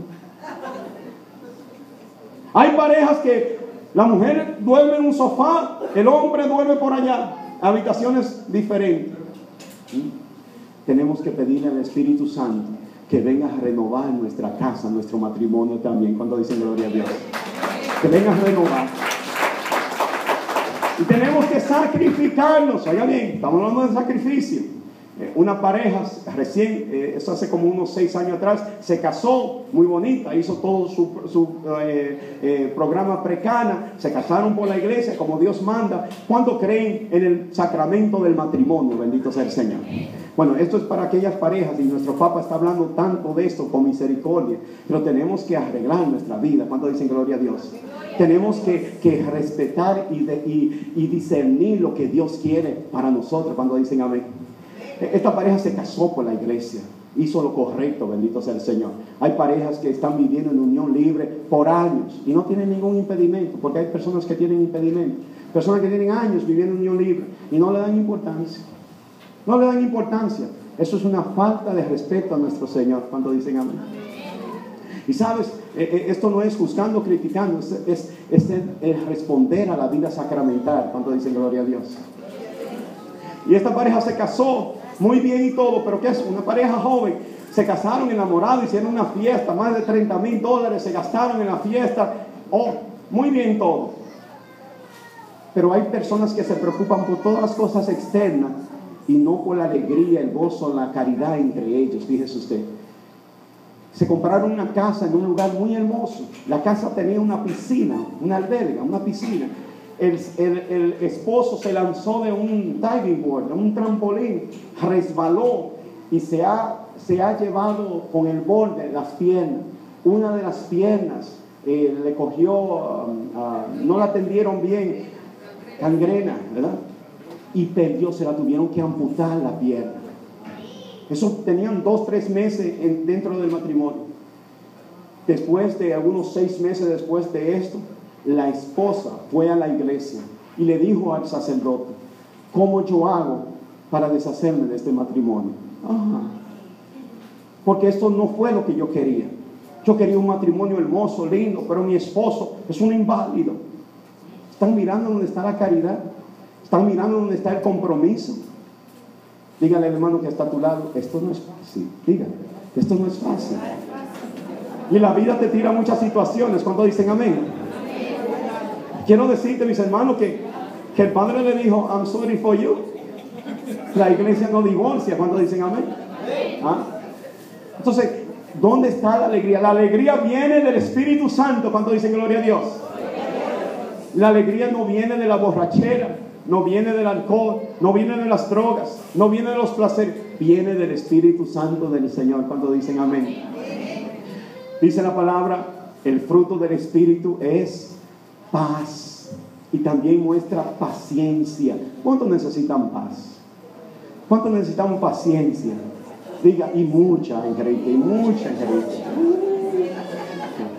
Hay parejas que la mujer duerme en un sofá, el hombre duerme por allá, habitaciones diferentes. ¿Sí? Tenemos que pedirle al Espíritu Santo que venga a renovar nuestra casa, nuestro matrimonio también, cuando dicen gloria a Dios. Que venga a renovar. Y tenemos que sacrificarnos. Oiga bien, estamos hablando de sacrificio. Eh, una pareja recién, eh, eso hace como unos seis años atrás, se casó, muy bonita, hizo todo su, su eh, eh, programa precana, se casaron por la iglesia como Dios manda. ¿Cuánto creen en el sacramento del matrimonio? Bendito sea el Señor. Bueno, esto es para aquellas parejas y nuestro Papa está hablando tanto de esto con misericordia, pero tenemos que arreglar nuestra vida. ¿Cuánto dicen gloria a Dios? Tenemos que, que respetar y, de, y, y discernir lo que Dios quiere para nosotros. Cuando dicen amén. Esta pareja se casó por la iglesia, hizo lo correcto, bendito sea el Señor. Hay parejas que están viviendo en unión libre por años y no tienen ningún impedimento, porque hay personas que tienen impedimento, personas que tienen años viviendo en unión libre y no le dan importancia. No le dan importancia. Eso es una falta de respeto a nuestro Señor, cuando dicen amén. Y sabes, esto no es juzgando, criticando, es, es, es el, el responder a la vida sacramental, cuando dicen gloria a Dios. Y esta pareja se casó muy bien y todo, pero ¿qué es? Una pareja joven, se casaron enamorados, hicieron una fiesta, más de treinta mil dólares se gastaron en la fiesta, oh, muy bien todo. Pero hay personas que se preocupan por todas las cosas externas y no por la alegría, el gozo, la caridad entre ellos. Fíjese usted, se compraron una casa en un lugar muy hermoso. La casa tenía una piscina, una alberga, una piscina. El, el, el esposo se lanzó de un diving board, de un trampolín, resbaló y se ha, se ha llevado con el borde las piernas. Una de las piernas eh, le cogió, uh, uh, no la atendieron bien, gangrena, ¿verdad? Y perdió, se la tuvieron que amputar la pierna. Eso tenían dos, tres meses en, dentro del matrimonio. Después de algunos seis meses después de esto, la esposa fue a la iglesia y le dijo al sacerdote: ¿cómo yo hago para deshacerme de este matrimonio? Ajá. Porque esto no fue lo que yo quería. Yo quería un matrimonio hermoso, lindo, pero mi esposo es un inválido. ¿Están mirando dónde está la caridad? ¿Están mirando dónde está el compromiso? Dígale al hermano que está a tu lado: esto no es fácil. Dígale, esto no es fácil. Y la vida te tira muchas situaciones. ¿Cuántos dicen amén? Quiero decirte, mis hermanos, que, que el padre le dijo: I'm sorry for you. La iglesia no divorcia. ¿Cuántos dicen amén? ¿Ah? Entonces, ¿dónde está la alegría? La alegría viene del Espíritu Santo. ¿Cuántos dicen gloria a Dios? La alegría no viene de la borrachera, no viene del alcohol, no viene de las drogas, no viene de los placeres, viene del Espíritu Santo del Señor. ¿Cuántos dicen amén? Dice la palabra: el fruto del Espíritu es paz, y también muestra paciencia. ¿Cuántos necesitan paz? ¿Cuántos necesitamos paciencia? Diga: y mucha, Enrique, y mucha, Enrique.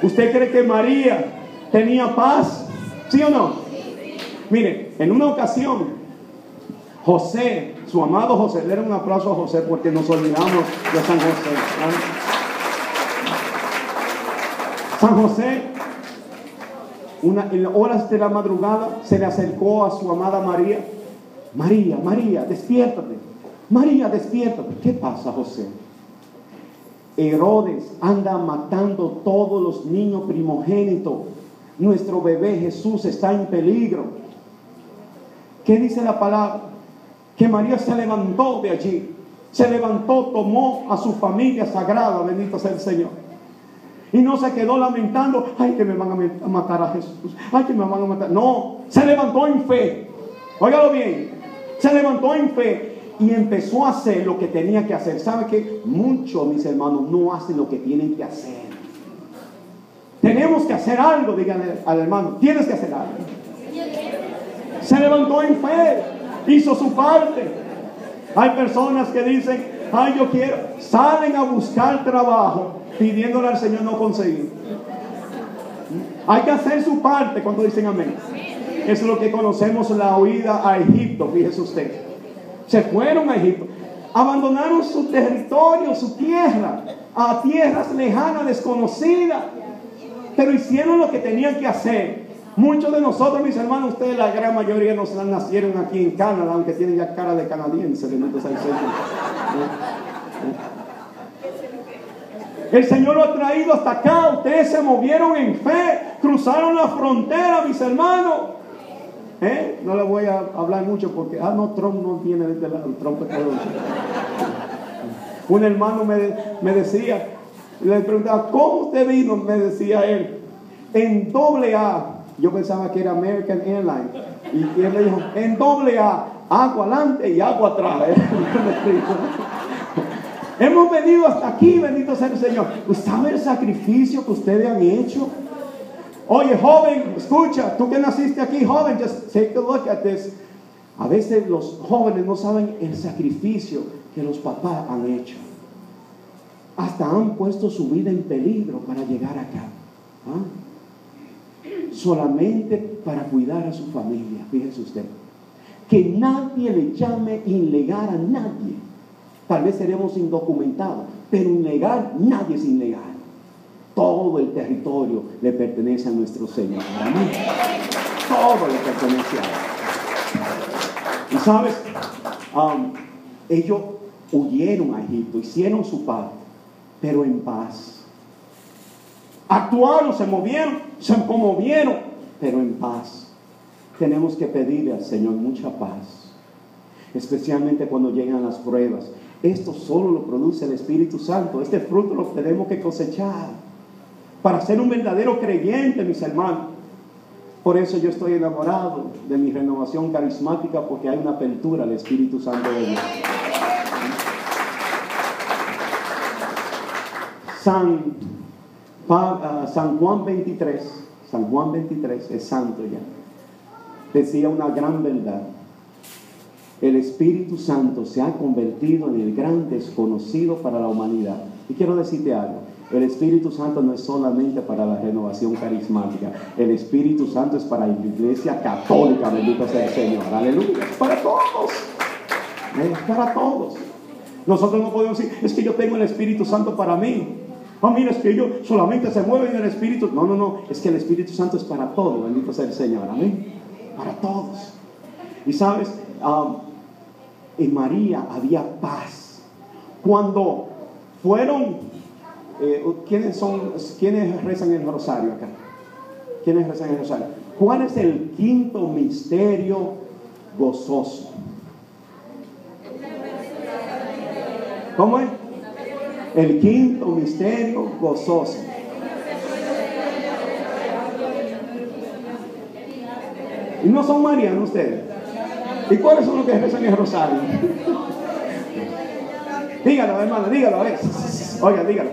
¿Usted cree que María tenía paz? ¿Sí o no? Mire, en una ocasión, José, su amado José, le den un aplauso a José porque nos olvidamos de San José. ¿Verdad? San José, una, en horas de la madrugada, se le acercó a su amada María. María, María, despiértate. María, despiértate. ¿Qué pasa, José? Herodes anda matando todos los niños primogénitos. Nuestro bebé Jesús está en peligro. ¿Qué dice la palabra? Que María se levantó de allí. Se levantó, tomó a su familia sagrada, bendito sea el Señor. Y no se quedó lamentando, ay, que me van a matar a Jesús, ay, que me van a matar. No, se levantó en fe. Óigalo bien. Se levantó en fe y empezó a hacer lo que tenía que hacer. ¿Sabe qué? Muchos, mis hermanos, no hacen lo que tienen que hacer. Tenemos que hacer algo, díganle al hermano, tienes que hacer algo. Se levantó en fe, hizo su parte. Hay personas que dicen, ay, yo quiero, salen a buscar trabajo pidiéndole al Señor no conseguir. Hay que hacer su parte cuando dicen amén. Eso es lo que conocemos, la huida a Egipto, fíjese usted. Se fueron a Egipto, abandonaron su territorio, su tierra, a tierras lejanas, desconocidas, pero hicieron lo que tenían que hacer. Muchos de nosotros, mis hermanos, ustedes, la gran mayoría nos nacieron aquí en Canadá, aunque tienen ya cara de canadiense, bendito sea el Señor. El Señor lo ha traído hasta acá. Ustedes se movieron en fe, cruzaron la frontera, mis hermanos. ¿Eh? No le voy a hablar mucho porque, ah, no, Trump no viene desde lado, Trump es todo. Un hermano me, me decía, le preguntaba, ¿cómo usted vino? Me decía él, en doble A. Yo pensaba que era American Airlines. Y él le dijo, en doble A, agua adelante y agua atrás. Hemos venido hasta aquí, bendito sea el Señor. ¿Usted sabe el sacrificio que ustedes han hecho? Oye, joven, escucha, tú que naciste aquí, joven, just take a look at this. A veces los jóvenes no saben el sacrificio que los papás han hecho. Hasta han puesto su vida en peligro para llegar acá. ¿Ah? Solamente para cuidar a su familia, fíjese usted. Que nadie le llame ilegal a nadie. Tal vez seremos indocumentados, pero ilegal, nadie es ilegal. Todo el territorio le pertenece a nuestro Señor. Amén. Todo le pertenece a Él. Y sabes, um, ellos huyeron a Egipto, hicieron su parte, pero en paz. Actuaron, se movieron, se conmovieron, pero en paz. Tenemos que pedirle al Señor mucha paz, especialmente cuando llegan las pruebas. Esto solo lo produce el Espíritu Santo. Este fruto lo tenemos que cosechar para ser un verdadero creyente, mis hermanos. Por eso yo estoy enamorado de mi renovación carismática, porque hay una apertura al Espíritu Santo de Dios. San, uh, San Juan veintitrés, San Juan veintitrés es santo ya. Decía una gran verdad. El Espíritu Santo se ha convertido en el gran desconocido para la humanidad. Y quiero decirte algo. El Espíritu Santo no es solamente para la renovación carismática. El Espíritu Santo es para la Iglesia Católica, bendito sea el Señor. Aleluya. Es para todos. Es para todos. Nosotros no podemos decir, es que yo tengo el Espíritu Santo para mí. Oh, mira, es que ellos solamente se mueven en el Espíritu. No, no, no. Es que el Espíritu Santo es para todos, bendito sea el Señor. Amén. Para todos. Y sabes, um, en María había paz. Cuando fueron, eh, ¿quiénes son, quiénes rezan el rosario acá? ¿Quiénes rezan el rosario? ¿Cuál es el quinto misterio gozoso? ¿Cómo es? El quinto misterio gozoso. ¿Y no son marianos ustedes? ¿Y cuáles son los que rezan el rosario? Dígalo, hermano, dígalo, a ver. Oiga, dígalo.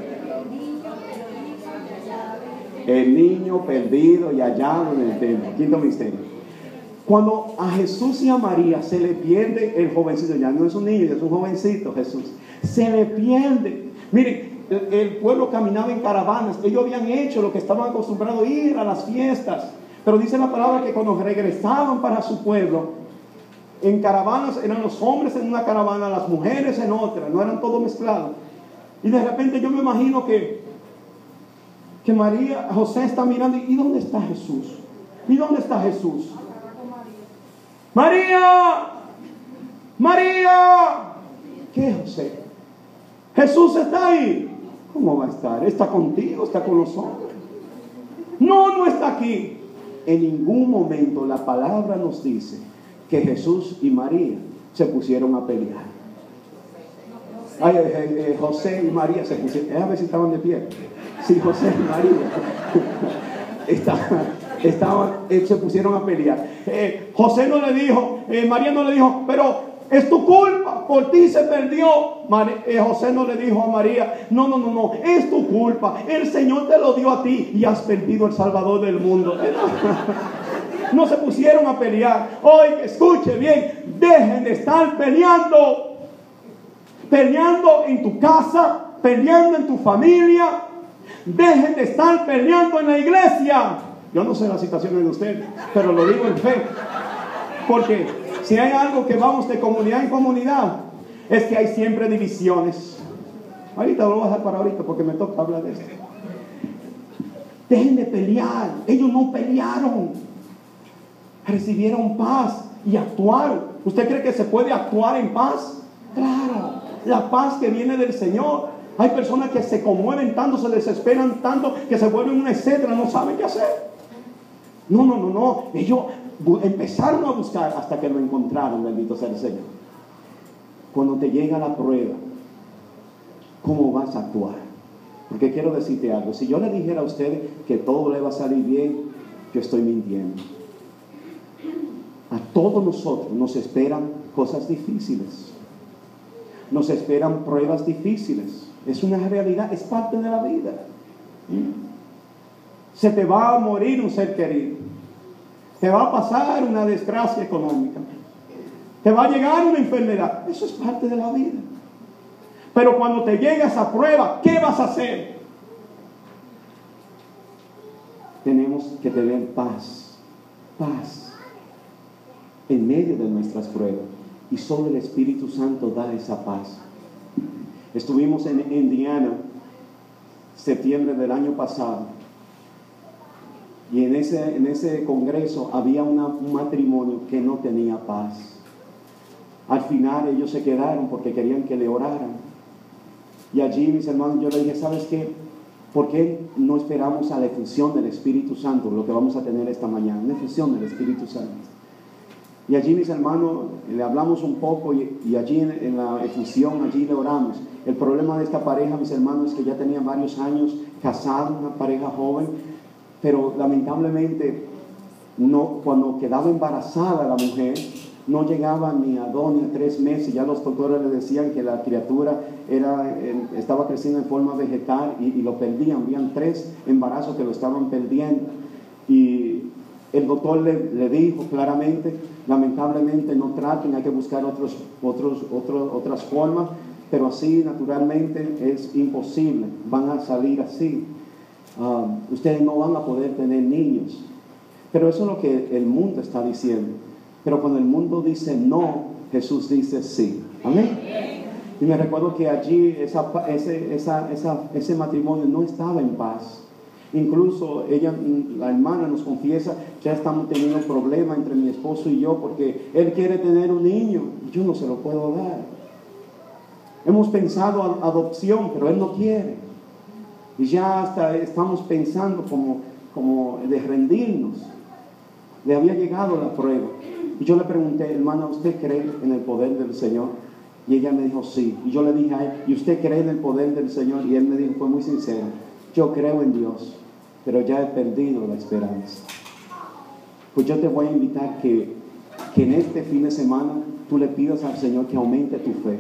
El niño perdido y hallado en el templo. Quinto misterio. Cuando a Jesús y a María se le pierde el jovencito, ya no es un niño, ya es un jovencito Jesús. Se le pierde. Miren, el, el pueblo caminaba en caravanas. Ellos habían hecho lo que estaban acostumbrados a ir a las fiestas. Pero dice la palabra que cuando regresaban para su pueblo, en caravanas eran los hombres en una caravana, las mujeres en otra, no eran todos mezclados. Y de repente yo me imagino que, que María, José está mirando, ¿y dónde está Jesús? ¿Y dónde está Jesús? María, María. ¿Qué, José? Jesús está ahí. ¿Cómo va a estar? ¿Está contigo? ¿Está con nosotros? No, no está aquí. En ningún momento la palabra nos dice que Jesús y María se pusieron a pelear. Ay, eh, eh, José y María se pusieron, a ver si estaban de pie. Sí, José y María estaban, estaban, eh, se pusieron a pelear. Eh, José no le dijo, eh, María no le dijo, pero es tu culpa, por ti se perdió. Mar- eh, José no le dijo a María, no, no, no, no, es tu culpa. El Señor te lo dio a ti y has perdido el Salvador del mundo. No se pusieron a pelear. Hoy, escuche bien, dejen de estar peleando. Peleando en tu casa, peleando en tu familia. Dejen de estar peleando en la iglesia. Yo no sé las situaciones de ustedes, pero lo digo en fe. Porque si hay algo que vamos de comunidad en comunidad, es que hay siempre divisiones. Ahorita lo voy a dejar para ahorita porque me toca hablar de esto. Dejen de pelear. Ellos no pelearon. Recibieron paz y actuaron. ¿Usted cree que se puede actuar en paz? Claro. La paz que viene del Señor. Hay personas que se conmueven tanto, se desesperan tanto, que se vuelven una etcétera, no saben qué hacer. No, no, no, no. Ellos empezaron a buscar hasta que lo encontraron, bendito sea el Señor. Cuando te llega la prueba, ¿cómo vas a actuar? Porque quiero decirte algo. Si yo le dijera a usted que todo le va a salir bien, yo estoy mintiendo. A todos nosotros nos esperan cosas difíciles. Nos esperan pruebas difíciles. Es una realidad, es parte de la vida. Se te va a morir un ser querido. Te va a pasar una desgracia económica. Te va a llegar una enfermedad. Eso es parte de la vida. Pero cuando te llega esa prueba, ¿qué vas a hacer? Tenemos que tener paz. Paz. En medio de nuestras pruebas. Y solo el Espíritu Santo da esa paz. Estuvimos en Indiana, septiembre del año pasado. Y en ese, en ese congreso había una, un matrimonio que no tenía paz. Al final ellos se quedaron porque querían que le oraran. Y allí, mis hermanos, yo le dije, ¿sabes qué? ¿Por qué no esperamos a la efusión del Espíritu Santo? Lo que vamos a tener esta mañana, una efusión del Espíritu Santo. Y allí, mis hermanos, le hablamos un poco y, y allí en, en la efusión, allí le oramos. El problema de esta pareja, mis hermanos, es que ya tenían varios años casados, una pareja joven, pero lamentablemente no, cuando quedaba embarazada la mujer, no llegaba ni a dos ni a tres meses. Ya los doctores le decían que la criatura era, eh, estaba creciendo en forma vegetal y, y lo perdían. Habían tres embarazos que lo estaban perdiendo. Y el doctor le, le dijo claramente, lamentablemente no traten, hay que buscar otros, otros, otros, otras formas, pero así naturalmente es imposible, van a salir así. Um, ustedes no van a poder tener niños. Pero eso es lo que el mundo está diciendo. Pero cuando el mundo dice no, Jesús dice sí. Amén. Y me recuerdo que allí esa, ese, esa, esa, ese matrimonio no estaba en paz. Incluso ella, la hermana nos confiesa, ya estamos teniendo un problema entre mi esposo y yo porque él quiere tener un niño y yo no se lo puedo dar. Hemos pensado en adopción, pero él no quiere. Y ya hasta estamos pensando como, como de rendirnos. Le había llegado la prueba. Y yo le pregunté, hermana, ¿usted cree en el poder del Señor? Y ella me dijo, sí. Y yo le dije a él, ¿y usted cree en el poder del Señor? Y él me dijo, fue muy sincero, yo creo en Dios, pero ya he perdido la esperanza. Pues yo te voy a invitar que, que en este fin de semana tú le pidas al Señor que aumente tu fe.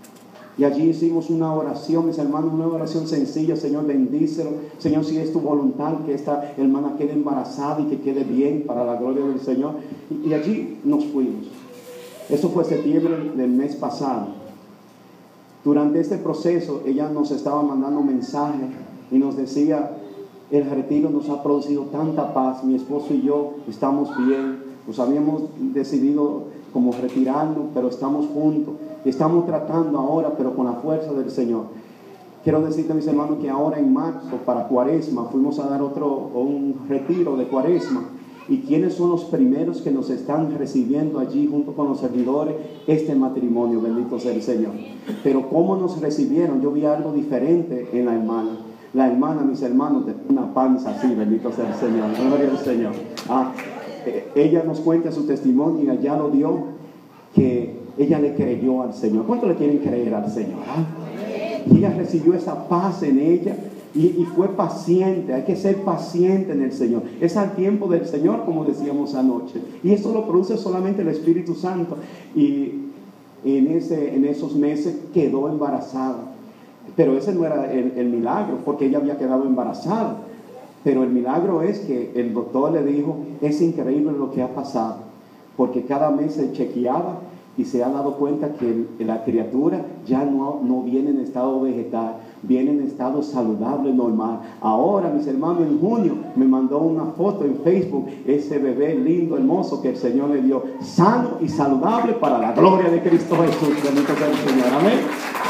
Y allí hicimos una oración, mis hermanos, una oración sencilla. Señor, bendícelo. Señor, si es tu voluntad que esta hermana quede embarazada y que quede bien para la gloria del Señor. Y, y allí nos fuimos. Eso fue septiembre del mes pasado. durante este proceso ella nos estaba mandando mensajes y nos decía: el retiro nos ha producido tanta paz, mi esposo y yo estamos bien, nos habíamos decidido como retirarnos, pero estamos juntos, y estamos tratando ahora, pero con la fuerza del Señor. Quiero decirte, mis hermanos, que ahora en marzo, para Cuaresma, fuimos a dar otro, un retiro de Cuaresma. ¿Y quiénes son los primeros que nos están recibiendo allí junto con los servidores? Este matrimonio, bendito sea el Señor. Pero ¿cómo nos recibieron? Yo vi algo diferente en la hermana. La hermana, mis hermanos, de una panza así, bendito sea el Señor. Gloria al Señor. Ah, eh, ella nos cuenta su testimonio y allá lo dio, que ella le creyó al Señor. ¿Cuánto le quieren creer al Señor? ¿Ah? Y ella recibió esa paz en ella. Y, y fue paciente. Hay que ser paciente en el Señor. Es al tiempo del Señor, como decíamos anoche. Y esto lo produce solamente el Espíritu Santo. Y en, ese, en esos meses quedó embarazada. Pero ese no era el, el milagro, porque ella había quedado embarazada. Pero el milagro es que el doctor le dijo: es increíble lo que ha pasado. Porque cada mes se chequeaba y se ha dado cuenta que el, la criatura ya no, no viene en estado vegetal, viene en estado saludable, normal. Ahora, mis hermanos, en junio me mandó una foto en Facebook, ese bebé lindo, hermoso que el Señor le dio, sano y saludable para la gloria de Cristo Jesús. Bendito sea el Señor. Amén.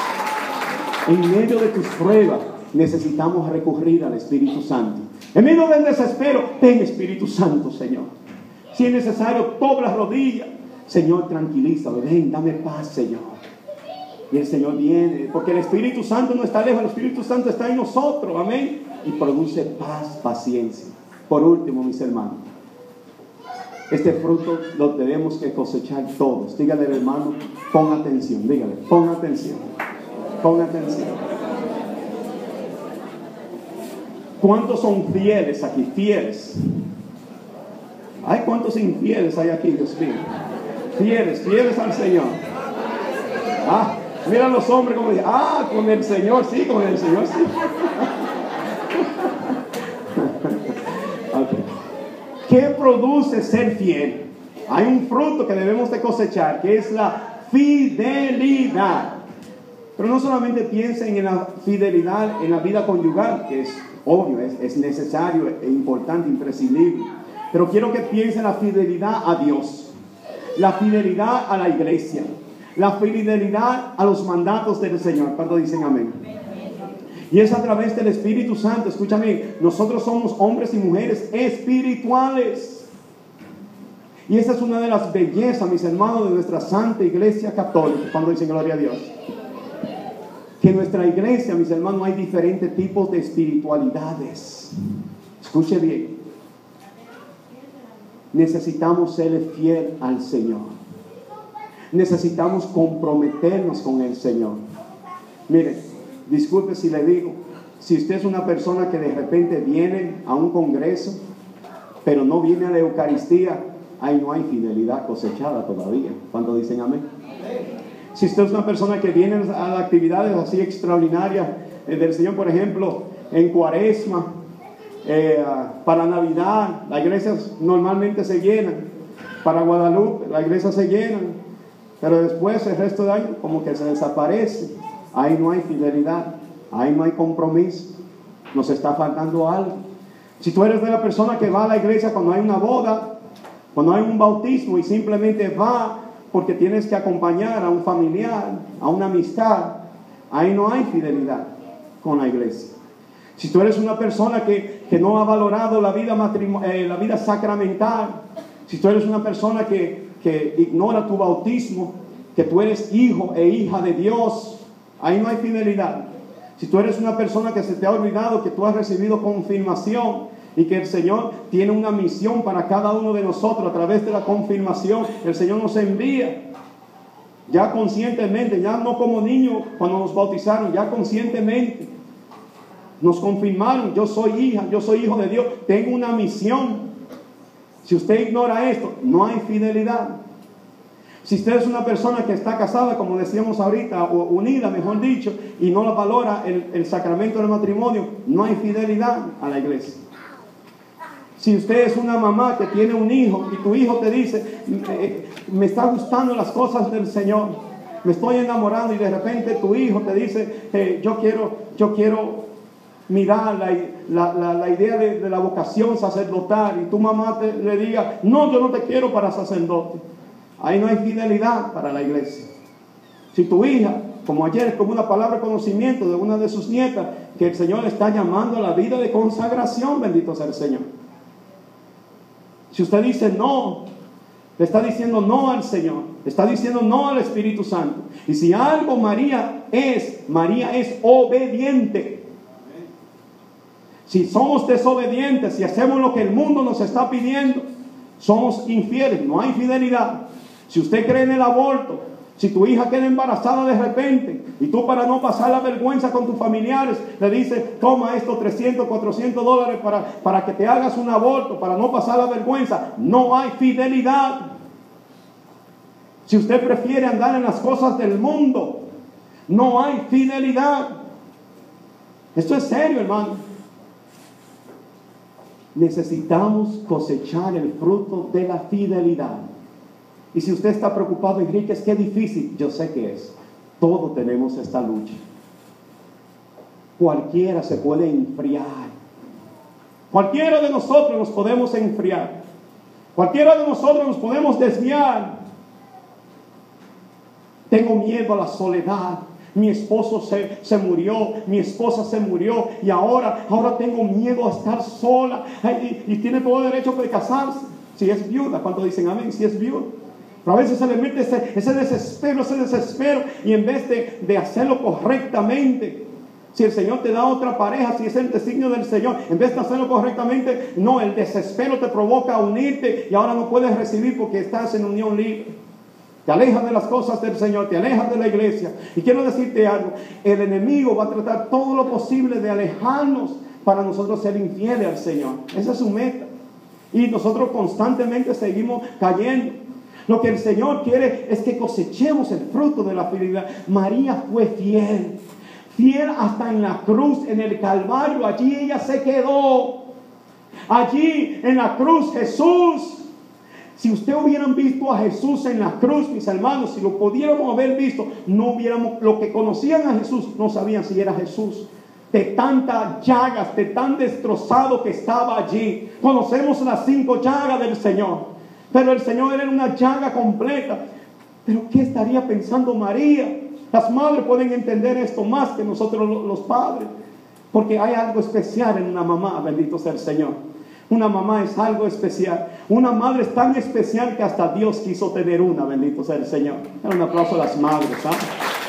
En medio de tus pruebas necesitamos recurrir al Espíritu Santo. En medio del desespero, ten Espíritu Santo, Señor. Si es necesario, dobla las rodillas. Señor, tranquilízalo, ven, dame paz, Señor. Y el Señor viene, porque el Espíritu Santo no está lejos, el Espíritu Santo está en nosotros, amén. Y produce paz, paciencia. Por último, mis hermanos, este fruto lo tenemos que cosechar todos. Dígale al hermano, pon atención, dígale, pon atención, pon atención. ¿Cuántos son fieles aquí? Fieles. Ay, ¿cuántos infieles hay aquí, Dios mío? Fieles, fieles al Señor. Ah, mira los hombres como dicen: ah, con el Señor, sí, con el Señor, sí. Okay. ¿Qué produce ser fiel? Hay un fruto que debemos de cosechar, que es la fidelidad. Pero no solamente piensen en la fidelidad en la vida conyugal, que es obvio, es, es necesario, es importante, imprescindible. Pero quiero que piensen en la fidelidad a Dios, la fidelidad a la iglesia, la fidelidad a los mandatos del Señor. ¿Cuánto dicen amén? Y es a través del Espíritu Santo. Escúchame, nosotros somos hombres y mujeres espirituales. Y esa es una de las bellezas, mis hermanos, de nuestra Santa Iglesia Católica. ¿Cuánto dicen gloria a Dios? Que en nuestra iglesia, mis hermanos, hay diferentes tipos de espiritualidades. Escuche bien. Necesitamos ser fiel al Señor. Necesitamos comprometernos con el Señor. Mire, disculpe si le digo, si usted es una persona que de repente viene a un congreso, pero no viene a la Eucaristía, ahí no hay fidelidad cosechada todavía. ¿Cuánto dicen amén? Si usted es una persona que viene a las actividades así extraordinarias eh, del Señor, por ejemplo, en Cuaresma, Eh, para Navidad, las iglesias normalmente se llenan. Para Guadalupe, las iglesias se llenan. Pero después, el resto del año, como que se desaparece. Ahí no hay fidelidad, ahí no hay compromiso. Nos está faltando algo. Si tú eres de la persona que va a la iglesia cuando hay una boda, cuando hay un bautismo, y simplemente va porque tienes que acompañar a un familiar, a una amistad, ahí no hay fidelidad con la iglesia. Si tú eres una persona que, que no ha valorado la vida, matrimo, eh, la vida sacramental, si tú eres una persona que, que ignora tu bautismo, que tú eres hijo e hija de Dios, ahí no hay fidelidad. Si tú eres una persona que se te ha olvidado que tú has recibido confirmación y que el Señor tiene una misión para cada uno de nosotros a través de la confirmación, el Señor nos envía ya conscientemente, ya no como niños cuando nos bautizaron, ya conscientemente. Nos confirmaron: yo soy hija, yo soy hijo de Dios, tengo una misión. Si usted ignora esto, no hay fidelidad. Si usted es una persona que está casada, como decíamos ahorita, o unida, mejor dicho, y no la valora el, el sacramento del matrimonio, no hay fidelidad a la iglesia. Si usted es una mamá que tiene un hijo y tu hijo te dice: me, me están gustando las cosas del Señor, me estoy enamorando, y de repente tu hijo te dice, eh, yo quiero, yo quiero mirar la, la, la, la idea de, de la vocación sacerdotal, y tu mamá te, le diga, no, yo no te quiero para sacerdote. Ahí no hay fidelidad para la iglesia. Si tu hija, como ayer, como una palabra de conocimiento de una de sus nietas, que el Señor le está llamando a la vida de consagración, bendito sea el Señor. Si usted dice no, le está diciendo no al Señor, le está diciendo no al Espíritu Santo. Y si algo María es, María es obediente. Si somos desobedientes, si hacemos lo que el mundo nos está pidiendo, somos infieles, no hay fidelidad. Si usted cree en el aborto, si tu hija queda embarazada de repente, y tú, para no pasar la vergüenza con tus familiares, le dices, toma estos trescientos, cuatrocientos dólares para, para que te hagas un aborto, para no pasar la vergüenza, no hay fidelidad. Si usted prefiere andar en las cosas del mundo, no hay fidelidad. Esto es serio, hermano. Necesitamos cosechar el fruto de la fidelidad. Y si usted está preocupado, Enrique, es que es difícil, yo sé que es. Todos tenemos esta lucha. Cualquiera se puede enfriar. Cualquiera de nosotros nos podemos enfriar. Cualquiera de nosotros nos podemos desviar. Tengo miedo a la soledad. Mi esposo se, se murió, mi esposa se murió, y ahora, ahora tengo miedo a estar sola. Ay, y, y tiene todo el derecho de casarse. Si es viuda, ¿cuántos dicen amén? Si es viuda. Pero a veces se le mete ese, ese desespero, ese desespero, y en vez de, de hacerlo correctamente, si el Señor te da otra pareja, si es el designio del Señor, en vez de hacerlo correctamente, no, el desespero te provoca a unirte, y ahora no puedes recibir porque estás en unión libre. Te alejas de las cosas del Señor, te alejas de la iglesia. Y quiero decirte algo, el enemigo va a tratar todo lo posible de alejarnos para nosotros ser infieles al Señor. Esa es su meta. Y nosotros constantemente seguimos cayendo. Lo que el Señor quiere es que cosechemos el fruto de la fidelidad. María fue fiel, fiel hasta en la cruz, en el Calvario. Allí ella se quedó. Allí en la cruz Jesús. Si usted hubieran visto a Jesús en la cruz, mis hermanos, si lo pudiéramos haber visto, no hubiéramos, lo que conocían a Jesús, no sabían si era Jesús. De tantas llagas, de tan destrozado que estaba allí. Conocemos las cinco llagas del Señor, pero el Señor era una llaga completa. Pero ¿qué estaría pensando María? Las madres pueden entender esto más que nosotros los padres, porque hay algo especial en una mamá, bendito sea el Señor. Una mamá es algo especial. Una madre es tan especial que hasta Dios quiso tener una, bendito sea el Señor. Un aplauso a las madres, ¿sabes?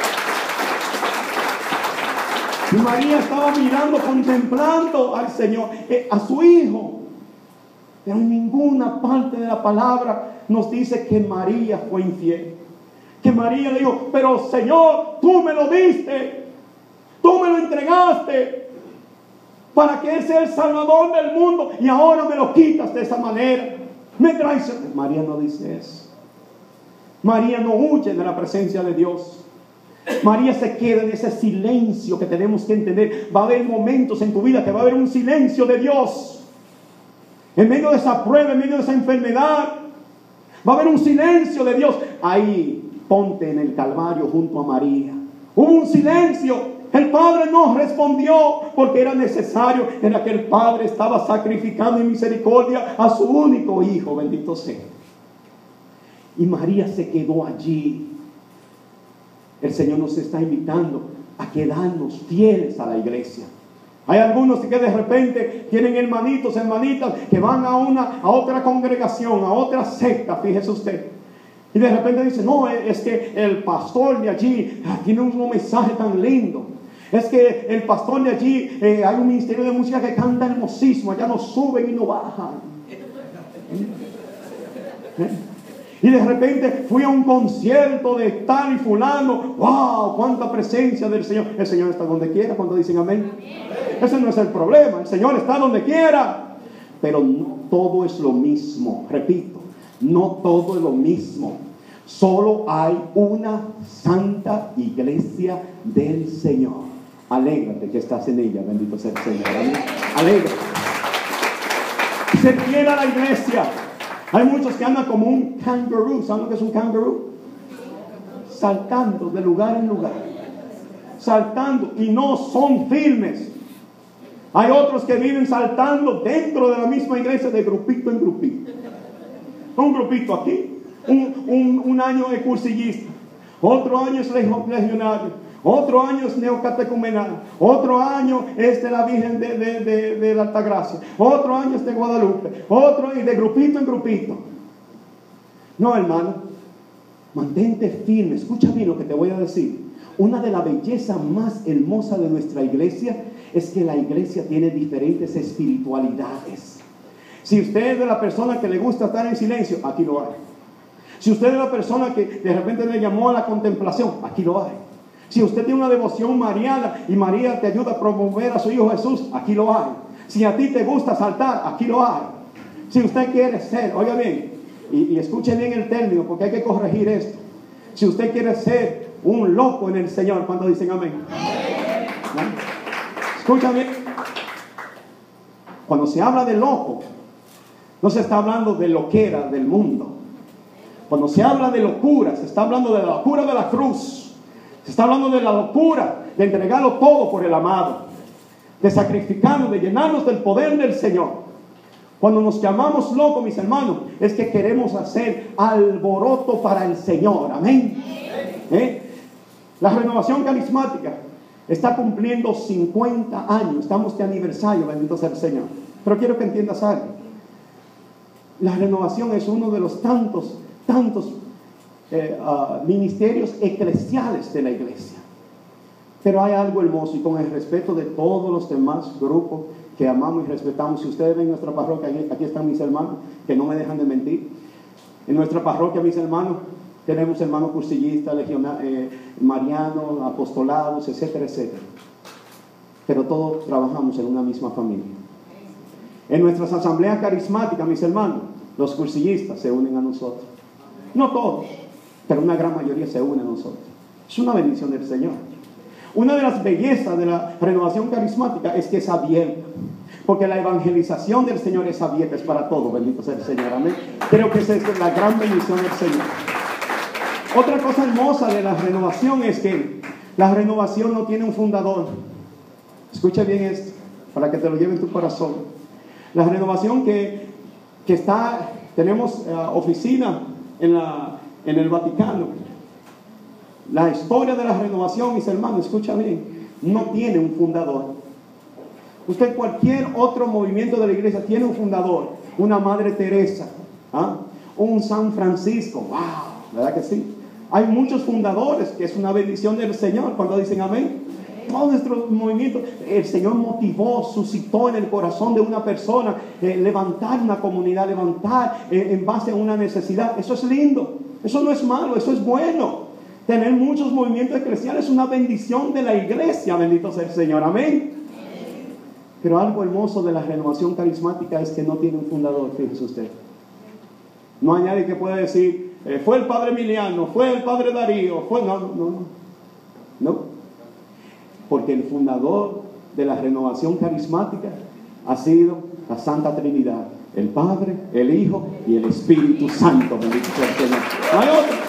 Y María estaba mirando, contemplando al Señor, eh, a su hijo. Pero en ninguna parte de la palabra nos dice que María fue infiel. Que María le dijo, pero Señor, tú me lo diste, tú me lo entregaste, para que Él sea el Salvador del mundo, y ahora me lo quitas de esa manera, me traicionas. María no dice eso. María no huye de la presencia de Dios. María se queda en ese silencio que tenemos que entender. Va a haber momentos en tu vida que va a haber un silencio de Dios. En medio de esa prueba, en medio de esa enfermedad, va a haber un silencio de Dios. Ahí, ponte en el Calvario junto a María. Hubo un silencio. El Padre no respondió porque era necesario. Era que el Padre estaba sacrificando en misericordia a su único hijo, bendito sea. Y María se quedó allí. El Señor nos está invitando a quedarnos fieles a la iglesia. Hay algunos que de repente tienen hermanitos, hermanitas que van a una, a otra congregación, a otra secta, fíjese usted. Y de repente dicen, no, es que el pastor de allí tiene un mensaje tan lindo. Es que el pastor de allí, eh, hay un ministerio de música que canta hermosísimo. Allá no suben y no bajan. ¿Eh? Y de repente fui a un concierto de tal y fulano. ¡Wow! ¡Cuánta presencia del Señor! El Señor está donde quiera, cuando dicen amén. Ese no es el problema. El Señor está donde quiera. Pero no todo es lo mismo. Repito, no todo es lo mismo. Solo hay una santa iglesia del Señor. Alégrate que estás en ella, bendito sea el Señor. Alégrate. Se quiera la iglesia. Hay muchos que andan como un kangaroo. ¿Saben lo que es un kangaroo? saltando de lugar en lugar, saltando, y no son firmes. Hay otros que viven saltando dentro de la misma iglesia, de grupito en grupito. Un grupito aquí, un, un, un año es cursillista, otro año es legionario, otro año es neocatecumenal, otro año es de la Virgen de, de, de, de la Altagracia, otro año es de Guadalupe, otro, y de grupito en grupito. No, hermano, mantente firme. Escucha bien lo que te voy a decir. Una de las bellezas más hermosas de nuestra iglesia es que la iglesia tiene diferentes espiritualidades. Si usted es de la persona que le gusta estar en silencio, aquí lo hay. Si usted es de la persona que de repente le llamó a la contemplación, aquí lo hay. Si usted tiene una devoción mariana y María te ayuda a promover a su Hijo Jesús, aquí lo hay. Si a ti te gusta saltar, aquí lo hay. Si usted quiere ser, oiga bien, y, y escuche bien el término, porque hay que corregir esto. Si usted quiere ser un loco en el Señor, ¿cuántos dicen amén? ¿No? Escucha bien. Cuando se habla de loco, no se está hablando de loquera del mundo. Cuando se habla de locura, se está hablando de la locura de la cruz. Se está hablando de la locura de entregarlo todo por el amado, de sacrificarnos, de llenarnos del poder del Señor. Cuando nos llamamos locos, mis hermanos, es que queremos hacer alboroto para el Señor. Amén. ¿Eh? La renovación carismática está cumpliendo cincuenta años. Estamos de aniversario, bendito sea el Señor. Pero quiero que entiendas algo. La renovación es uno de los tantos, tantos eh, uh, ministerios eclesiales de la iglesia. Pero hay algo hermoso, y con el respeto de todos los demás grupos que amamos y respetamos. Si ustedes ven nuestra parroquia, aquí están mis hermanos, que no me dejan de mentir. En nuestra parroquia, mis hermanos, tenemos hermanos cursillistas, legionarios, eh, marianos, apostolados, etcétera, etcétera. Pero todos trabajamos en una misma familia. En nuestras asambleas carismáticas, mis hermanos, los cursillistas se unen a nosotros. No todos, pero una gran mayoría se une a nosotros. Es una bendición del Señor. Una de las bellezas de la renovación carismática es que es abierta, porque la evangelización del Señor es abierta, es para todos, bendito sea el Señor, amén. Creo que esa es la gran bendición del Señor. Otra cosa hermosa de la renovación es que la renovación no tiene un fundador. Escucha bien esto, para que te lo lleve en tu corazón. La renovación que, que está, tenemos uh, oficina en, la, en el Vaticano. La historia de la renovación, mis hermanos, escucha bien, no tiene un fundador. Usted, cualquier otro movimiento de la iglesia tiene un fundador. Una Madre Teresa, ¿ah? Un San Francisco, wow, ¿verdad que sí? Hay muchos fundadores, que es una bendición del Señor cuando dicen amén. Todos nuestros movimientos, el Señor motivó, suscitó en el corazón de una persona eh, levantar una comunidad, levantar eh, en base a una necesidad. Eso es lindo, eso no es malo, eso es bueno. Tener muchos movimientos eclesiales es una bendición de la iglesia, bendito sea el Señor, amén. Pero algo hermoso de la renovación carismática es que no tiene un fundador, fíjese usted. No hay nadie que pueda decir, eh, fue el padre Emiliano, fue el padre Darío, fue... No, no, no. No. Porque el fundador de la renovación carismática ha sido la Santa Trinidad. El Padre, el Hijo y el Espíritu Santo, bendito sea el Señor. No hay otro.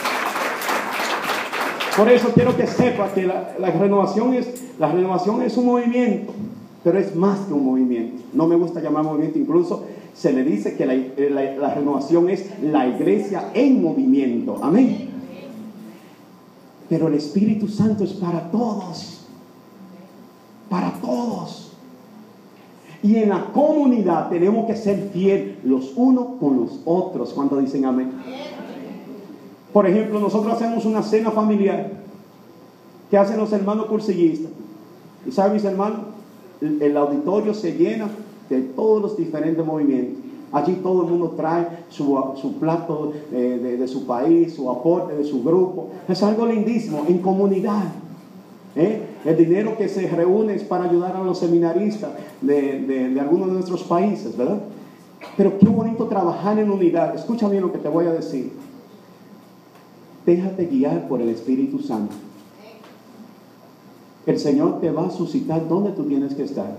Por eso quiero que sepa que la, la, renovación es, la renovación es un movimiento, pero es más que un movimiento. No me gusta llamar movimiento, incluso se le dice que la, la, la renovación es la iglesia en movimiento. Amén. Pero el Espíritu Santo es para todos, para todos. Y en la comunidad tenemos que ser fieles los unos con los otros. ¿Cuántos dicen amén? Por ejemplo, nosotros hacemos una cena familiar que hacen los hermanos cursillistas. Y saben, mis hermanos, el, el auditorio se llena de todos los diferentes movimientos. Allí todo el mundo trae su, su plato de, de, de su país, su aporte de su grupo. Es algo lindísimo, en comunidad. ¿Eh? El dinero que se reúne es para ayudar a los seminaristas de, de, de algunos de nuestros países, ¿verdad? Pero qué bonito trabajar en unidad. Escucha bien lo que te voy a decir. Déjate guiar por el Espíritu Santo. El Señor te va a suscitar donde tú tienes que estar.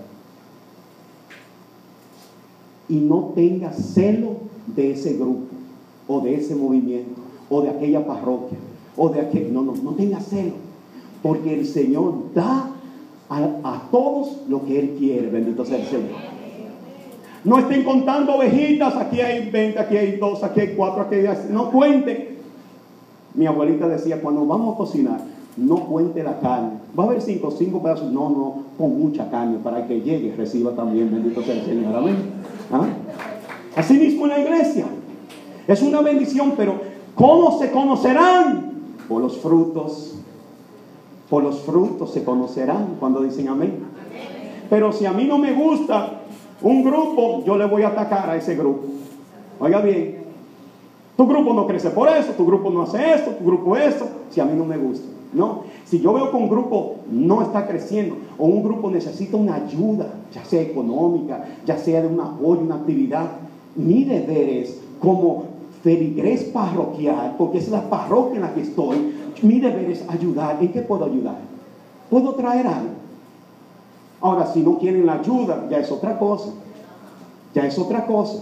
Y no tengas celo de ese grupo, o de ese movimiento, o de aquella parroquia, o de aquel. No, no, no tenga celo, porque el Señor da a, a todos lo que Él quiere. Bendito sea el Señor. No estén contando ovejitas, aquí hay veinte, aquí hay dos, aquí hay cuatro, aquí hay... No cuenten. Mi abuelita decía, cuando vamos a cocinar, no cuente la carne. Va a haber cinco, cinco pedazos. No, no, con mucha carne, para que llegue, reciba también. Bendito sea el Señor. Amén. ¿Ah? Así mismo en la iglesia. Es una bendición, pero ¿cómo se conocerán? Por los frutos. Por los frutos se conocerán, cuando dicen amén. Pero si a mí no me gusta un grupo, yo le voy a atacar a ese grupo. Oiga bien, tu grupo no crece por eso, tu grupo no hace esto, tu grupo esto, si a mí no me gusta. No, si yo veo que un grupo no está creciendo, o un grupo necesita una ayuda, ya sea económica, ya sea de un apoyo, una actividad, mi deber es, como feligrés parroquial, porque es la parroquia en la que estoy, mi deber es ayudar. ¿En qué puedo ayudar? ¿Puedo traer algo? Ahora, si no quieren la ayuda, ya es otra cosa. Ya es otra cosa.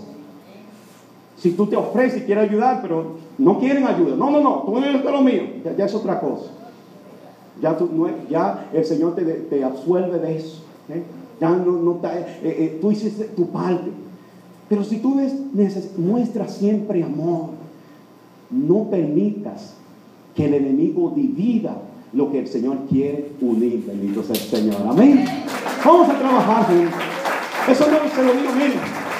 Si tú te ofreces y quieres ayudar, pero no quieren ayuda. No, no, no, tú no eres de lo mío. Ya, ya es otra cosa. Ya, tú, no, ya el Señor te, te absuelve de eso. ¿eh? Ya no, no te, eh, eh, tú hiciste tu parte. Pero si tú ves, neces- muestras siempre amor, no permitas que el enemigo divida lo que el Señor quiere unir. Bendito sea el Señor. Amén. Vamos a trabajar juntos. Eso no se lo digo, miren.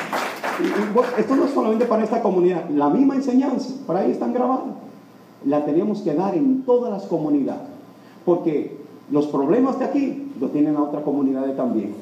Esto no es solamente para esta comunidad. La misma enseñanza, para ahí están grabadas, la tenemos que dar en todas las comunidades. Porque los problemas de aquí los tienen a otras comunidades también.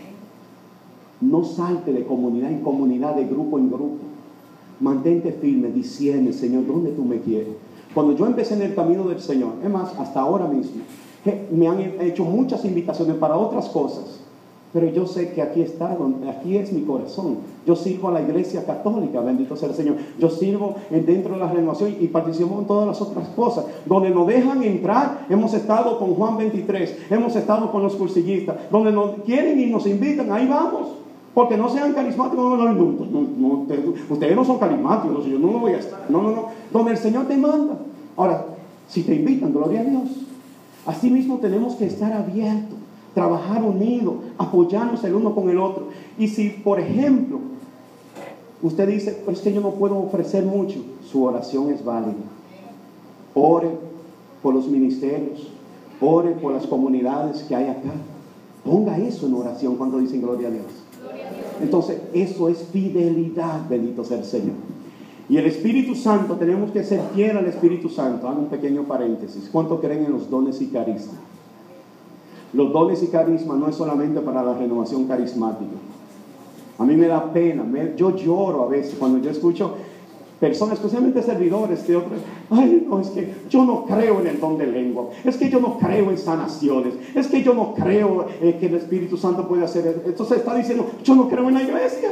No salte de comunidad en comunidad, de grupo en grupo. Mantente firme, diciendo, Señor, ¿dónde tú me quieres? Cuando yo empecé en el camino del Señor, es más, hasta ahora mismo, que me han hecho muchas invitaciones para otras cosas, pero yo sé que aquí está, aquí es mi corazón. Yo sirvo a la iglesia católica, bendito sea el Señor. Yo sirvo dentro de la renovación y participo en todas las otras cosas. Donde nos dejan entrar, hemos estado con Juan veintitrés, hemos estado con los cursillistas. Donde nos quieren y nos invitan, ahí vamos. Porque no sean carismáticos, no, no, no, no, no ustedes, ustedes no son carismáticos, yo no lo voy a estar. No, no, no. Donde el Señor te manda. Ahora, si te invitan, gloria a Dios. Así mismo tenemos que estar abiertos, trabajar unidos, apoyarnos el uno con el otro. Y si, por ejemplo, usted dice, pues es que yo no puedo ofrecer mucho, su oración es válida. Ore por los ministerios, ore por las comunidades que hay acá. Ponga eso en oración cuando dicen gloria a Dios. Entonces, eso es fidelidad, bendito sea el Señor. Y el Espíritu Santo, tenemos que ser fiel al Espíritu Santo. Hago un pequeño paréntesis. ¿Cuánto creen en los dones y carismas? Los dones y carismas no es solamente para la renovación carismática. A mí me da pena, me, yo lloro a veces cuando yo escucho personas, especialmente servidores de otros, ay, no, es que yo no creo en el don de lengua, es que yo no creo en sanaciones, es que yo no creo eh, que el Espíritu Santo puede hacer eso. Entonces está diciendo, yo no creo en la iglesia,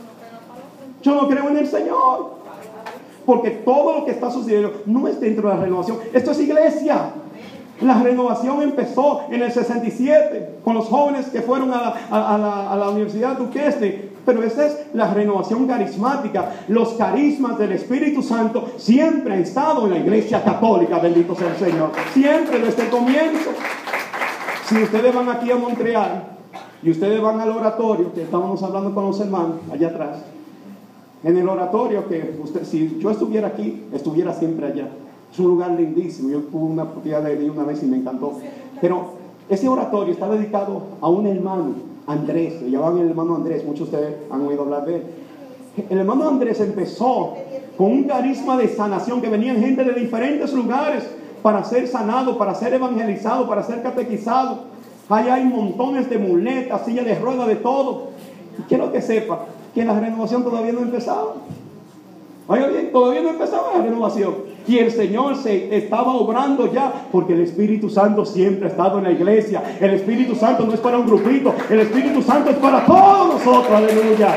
yo no creo en el Señor, porque todo lo que está sucediendo no es dentro de la renovación, esto es iglesia. La renovación empezó en el sesenta y siete con los jóvenes que fueron a la, a, a la, a la Universidad Duquesne. Pero esa es la renovación carismática. Los carismas del Espíritu Santo siempre han estado en la iglesia católica, bendito sea el Señor. Siempre, desde el comienzo. Si ustedes van aquí a Montreal y ustedes van al oratorio, que estábamos hablando con los hermanos allá atrás, en el oratorio, que usted, si yo estuviera aquí, estuviera siempre allá. Es un lugar lindísimo. Yo tuve una oportunidad de ir una vez y me encantó. Pero ese oratorio está dedicado a un hermano, Andrés. Le llamaban el hermano Andrés. Muchos de ustedes han oído hablar de él. El hermano Andrés empezó con un carisma de sanación, que venían gente de diferentes lugares para ser sanado, para ser evangelizado, para ser catequizado. Ahí hay montones de muletas, sillas de ruedas, de todo. Y quiero que sepa que la renovación todavía no ha empezado. Oiga bien, todavía no empezaba la renovación. Y el Señor se estaba obrando ya, porque el Espíritu Santo siempre ha estado en la iglesia. El Espíritu Santo no es para un grupito, el Espíritu Santo es para todos nosotros, aleluya.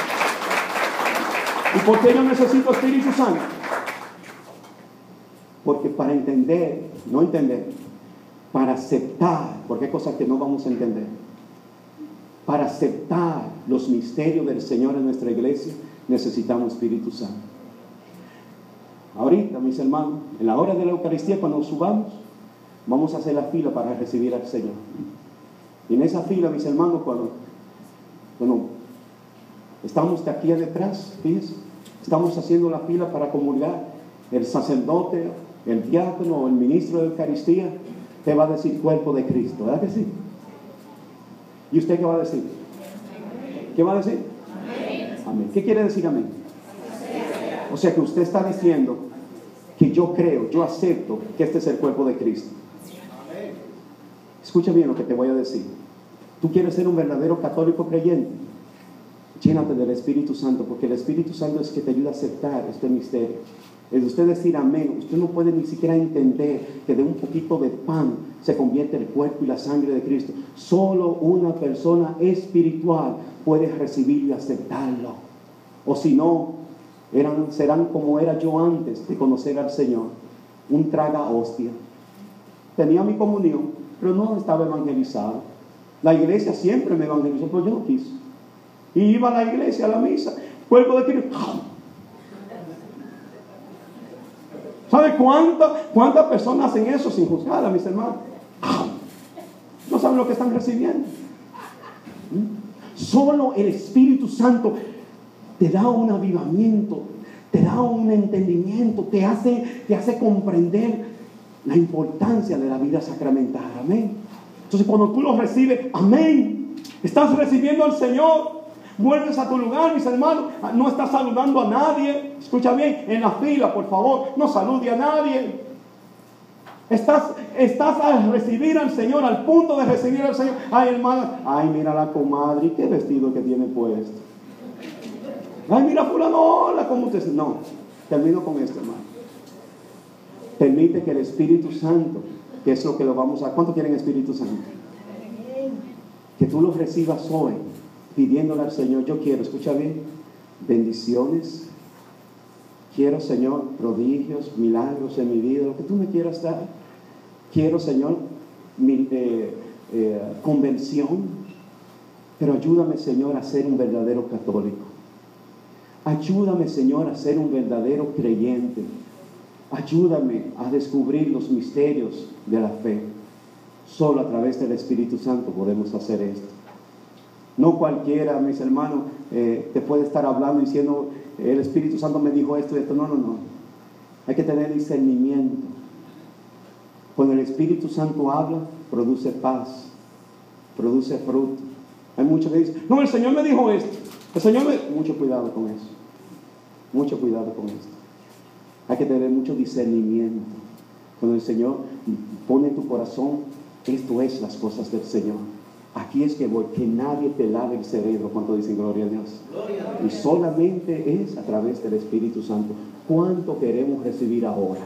¿Y por qué yo necesito Espíritu Santo? Porque para entender, no entender, para aceptar, porque hay cosas que no vamos a entender, para aceptar los misterios del Señor en nuestra iglesia, necesitamos Espíritu Santo. ahorita, mis hermanos, en la hora de la Eucaristía, cuando subamos, vamos a hacer la fila para recibir al Señor. Y en esa fila, mis hermanos, cuando, bueno, estamos de aquí detrás, fíjense, estamos haciendo la fila para comulgar, el sacerdote, el diácono o el ministro de Eucaristía te va a decir cuerpo de Cristo, ¿verdad que sí? ¿Y usted qué va a decir? ¿Qué va a decir? Amén. Amén. ¿Qué quiere decir amén? O sea que usted está diciendo que yo creo, yo acepto que este es el cuerpo de Cristo. Escucha bien lo que te voy a decir. Tú quieres ser un verdadero católico creyente, llénate del Espíritu Santo, porque el Espíritu Santo es que te ayuda a aceptar este misterio. Es de usted decir amén. Usted no puede ni siquiera entender que de un poquito de pan se convierte el cuerpo y la sangre de Cristo. Solo una persona espiritual puede recibirlo y aceptarlo. O si no, eran, serán como era yo antes de conocer al Señor, un traga hostia. Tenía mi comunión, pero no estaba evangelizado. La iglesia siempre me evangelizó, pero yo no quise. Y iba a la iglesia, a la misa, cuerpo de Cristo. ¿Sabe cuántas cuántas personas hacen eso sin juzgar a mis hermanos? No saben lo que están recibiendo. Solo el Espíritu Santo te da un avivamiento, te da un entendimiento, te hace, te hace comprender la importancia de la vida sacramental. Amén. Entonces cuando tú lo recibes, amén, estás recibiendo al Señor. Vuelves a tu lugar, mis hermanos. No estás saludando a nadie. Escucha bien, en la fila, por favor, no salude a nadie. Estás, estás a recibir al Señor, al punto de recibir al Señor. Ay, hermana, ay, mira la comadre, qué vestido que tiene puesto. Ay, mira, fulano, hola, ¿cómo te sientes? No, termino con esto, hermano. Permite que el Espíritu Santo, que es lo que lo vamos a... ¿Cuánto quieren Espíritu Santo? Que tú lo recibas hoy, pidiéndole al Señor, yo quiero, escucha bien, bendiciones, quiero, Señor, prodigios, milagros en mi vida, lo que tú me quieras dar. Quiero, Señor, mi, eh, eh, convención, pero ayúdame, Señor, a ser un verdadero católico. Ayúdame, Señor, a ser un verdadero creyente. Ayúdame a descubrir los misterios de la fe. Solo a través del Espíritu Santo podemos hacer esto. No cualquiera, mis hermanos, eh, te puede estar hablando diciendo, el Espíritu Santo me dijo esto y esto. No, no, no. Hay que tener discernimiento. Cuando el Espíritu Santo habla, produce paz, produce fruto. Hay muchos que dicen, no, el Señor me dijo esto. El Señor me... Mucho cuidado con eso. Mucho cuidado con esto. Hay que tener mucho discernimiento. Cuando el Señor pone en tu corazón, esto es las cosas del Señor. Aquí es que voy, que nadie te lave el cerebro. ¿Cuánto dicen gloria a Dios? Gloria a Dios. Y solamente es a través del Espíritu Santo. ¿Cuánto queremos recibir ahora?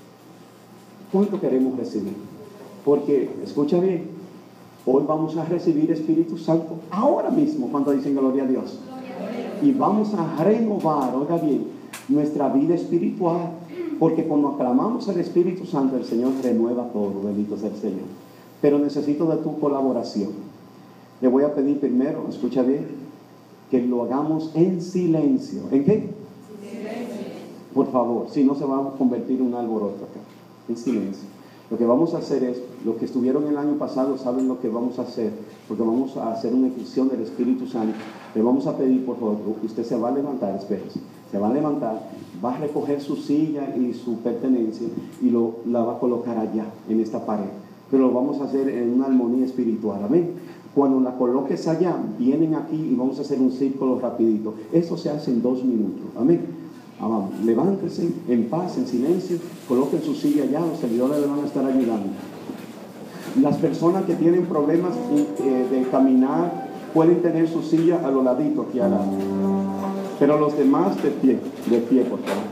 ¿Cuánto queremos recibir? Porque, escucha bien, hoy vamos a recibir Espíritu Santo ahora mismo. ¿Cuánto dicen gloria a Dios? Y vamos a renovar, oiga bien, nuestra vida espiritual. Porque cuando aclamamos al Espíritu Santo, el Señor renueva todo. Bendito sea el Señor. Pero necesito de tu colaboración. Le voy a pedir primero, escucha bien, que lo hagamos en silencio. ¿En qué? Silencio. Por favor, si no se va a convertir en un alboroto acá. En silencio. Lo que vamos a hacer es, los que estuvieron el año pasado saben lo que vamos a hacer, porque vamos a hacer una efusión del Espíritu Santo. Le vamos a pedir, por favor, que usted se va a levantar, espérese, se va a levantar, va a recoger su silla y su pertenencia y lo, la va a colocar allá, en esta pared. Pero lo vamos a hacer en una armonía espiritual, amén. Cuando la coloques allá, vienen aquí y vamos a hacer un círculo rapidito. Eso se hace en dos minutos, amén. Ah, vamos, levántense en paz, en silencio, coloquen su silla allá, los servidores le van a estar ayudando. Las personas que tienen problemas eh, de caminar pueden tener su silla a los laditos aquí al lado. Pero los demás de pie, de pie, por favor.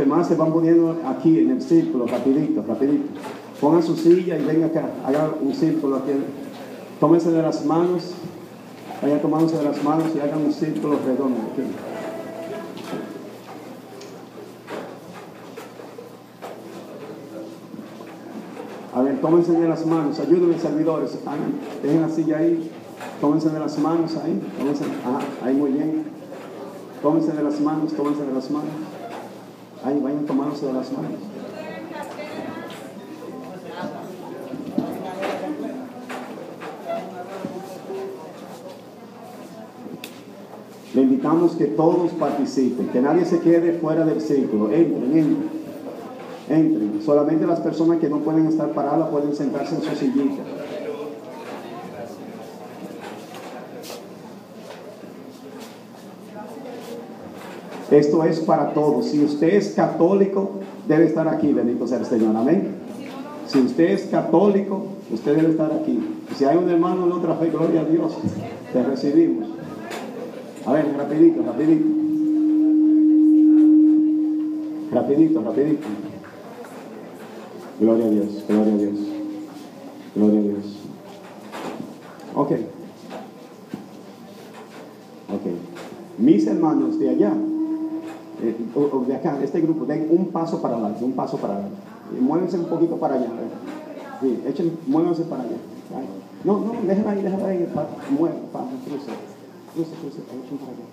demás se van poniendo aquí en el círculo, rapidito, rapidito. Pongan su silla y vengan acá, hagan un círculo aquí. Tómense de las manos, vayan tomándose de las manos y hagan un círculo redondo aquí. A ver, tómense de las manos, ayúdenme servidores, hagan, dejen la silla ahí, tómense de las manos ahí, tómense, ajá, ahí muy bien. Tómense de las manos, tómense de las manos. Ahí vayan tomándose de las manos. Le invitamos que todos participen, que nadie se quede fuera del círculo. Entren, entren, entren. Solamente las personas que no pueden estar paradas pueden sentarse en su sillita. Esto es para todos. Si usted es católico, debe estar aquí, bendito sea el Señor, amén. Si usted es católico, usted debe estar aquí. Y si hay un hermano en otra fe, gloria a Dios, te recibimos. A ver, rapidito, rapidito. Rapidito, rapidito. Gloria a Dios, gloria a Dios. Gloria a Dios. Ok. Ok. Mis hermanos de allá, eh, o, o de acá, este grupo, den un paso para adelante, un paso para adelante. Y muévense un poquito para allá. Sí, echen, muévanse para allá. Ay. No, no, déjala ahí, déjala ahí. Muevan, cruce. Cruce, cruce, echen para allá.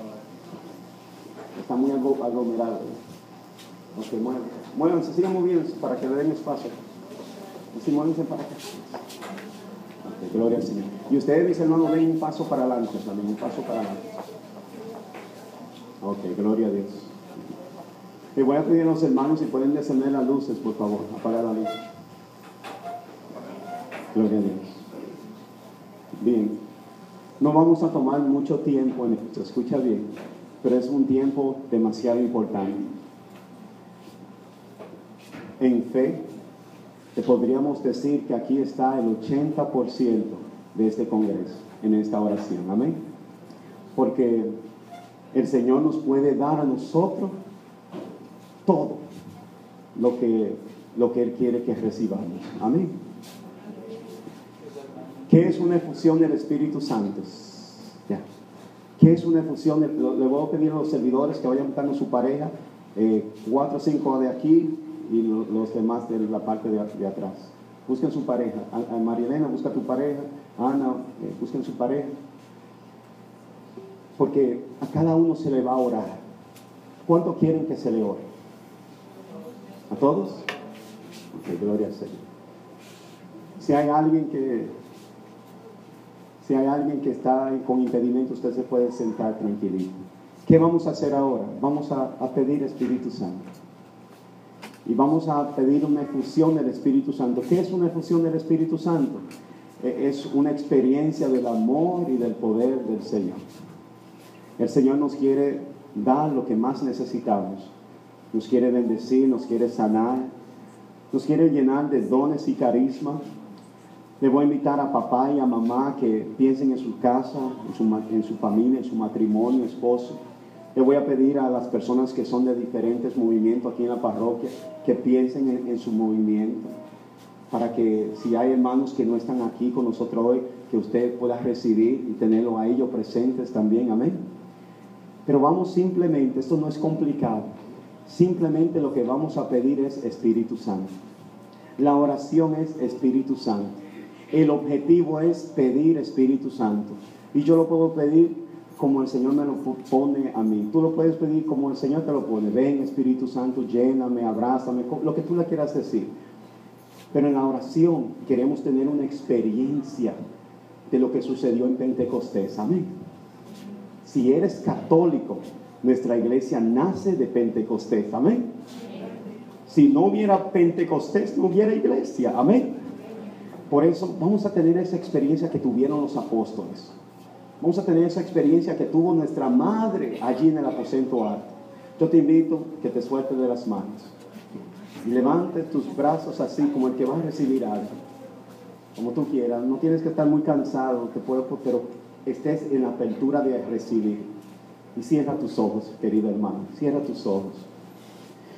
Está muy aglomerado. Ok, muévanse. Muévanse, sigan moviéndose para que le den espacio. Así, muévanse para acá. Ok, gloria al Señor. Y ustedes, mis hermanos, den un paso para adelante también, un paso para adelante. Ok, gloria a Dios. Le voy a pedir a los hermanos si pueden descender las luces, por favor, apagar la luz. Gloria a Dios. Bien, no vamos a tomar mucho tiempo en esto, escucha bien, pero es un tiempo demasiado importante. En fe, te podríamos decir que aquí está el ochenta por ciento de este congreso, en esta oración, amén. Porque el Señor nos puede dar a nosotros todo lo que, lo que Él quiere que recibamos. Amén. ¿Qué es una efusión del Espíritu Santo? Ya. ¿Qué es una efusión? Le voy a pedir a los servidores que vayan buscando su pareja, eh, cuatro o cinco de aquí y lo, los demás de la parte de, de atrás. Busquen su pareja. A, a Marilena, busca tu pareja. Ana, eh, busquen su pareja. Porque a cada uno se le va a orar. ¿Cuánto quieren que se le ore? ¿A todos? Ok, gloria al Señor. Si hay alguien que si hay alguien que está con impedimento, usted se puede sentar tranquilito. ¿Qué vamos a hacer ahora? Vamos a, a pedir Espíritu Santo. Y vamos a pedir una efusión del Espíritu Santo. ¿Qué es una efusión del Espíritu Santo? Es una experiencia del amor y del poder del Señor. El Señor nos quiere dar lo que más necesitamos. Nos quiere bendecir, nos quiere sanar, nos quiere llenar de dones y carisma. Le voy a invitar a papá y a mamá que piensen en su casa, en su, en su familia, en su matrimonio, esposo. Le voy a pedir a las personas que son de diferentes movimientos aquí en la parroquia que piensen en, en su movimiento, para que si hay hermanos que no están aquí con nosotros hoy, que usted pueda recibir y tenerlos a ellos presentes también, amén. Pero vamos simplemente, esto no es complicado, simplemente lo que vamos a pedir es Espíritu Santo. La oración es Espíritu Santo. El objetivo es pedir Espíritu Santo. Y yo lo puedo pedir como el Señor me lo pone a mí. Tú lo puedes pedir como el Señor te lo pone. Ven Espíritu Santo, lléname, abrázame, lo que tú le quieras decir. Pero en la oración queremos tener una experiencia de lo que sucedió en Pentecostés. Amén. Si eres católico, nuestra iglesia nace de Pentecostés. Amén. Si no hubiera Pentecostés, no hubiera iglesia. Amén. Por eso vamos a tener esa experiencia que tuvieron los apóstoles. Vamos a tener esa experiencia que tuvo nuestra madre allí en el aposento alto. Yo te invito que te sueltes de las manos y levantes tus brazos así como el que va a recibir algo. Como tú quieras. No tienes que estar muy cansado, te puedo, pero estés en la apertura de recibir. Y cierra tus ojos, querido hermano. Cierra tus ojos.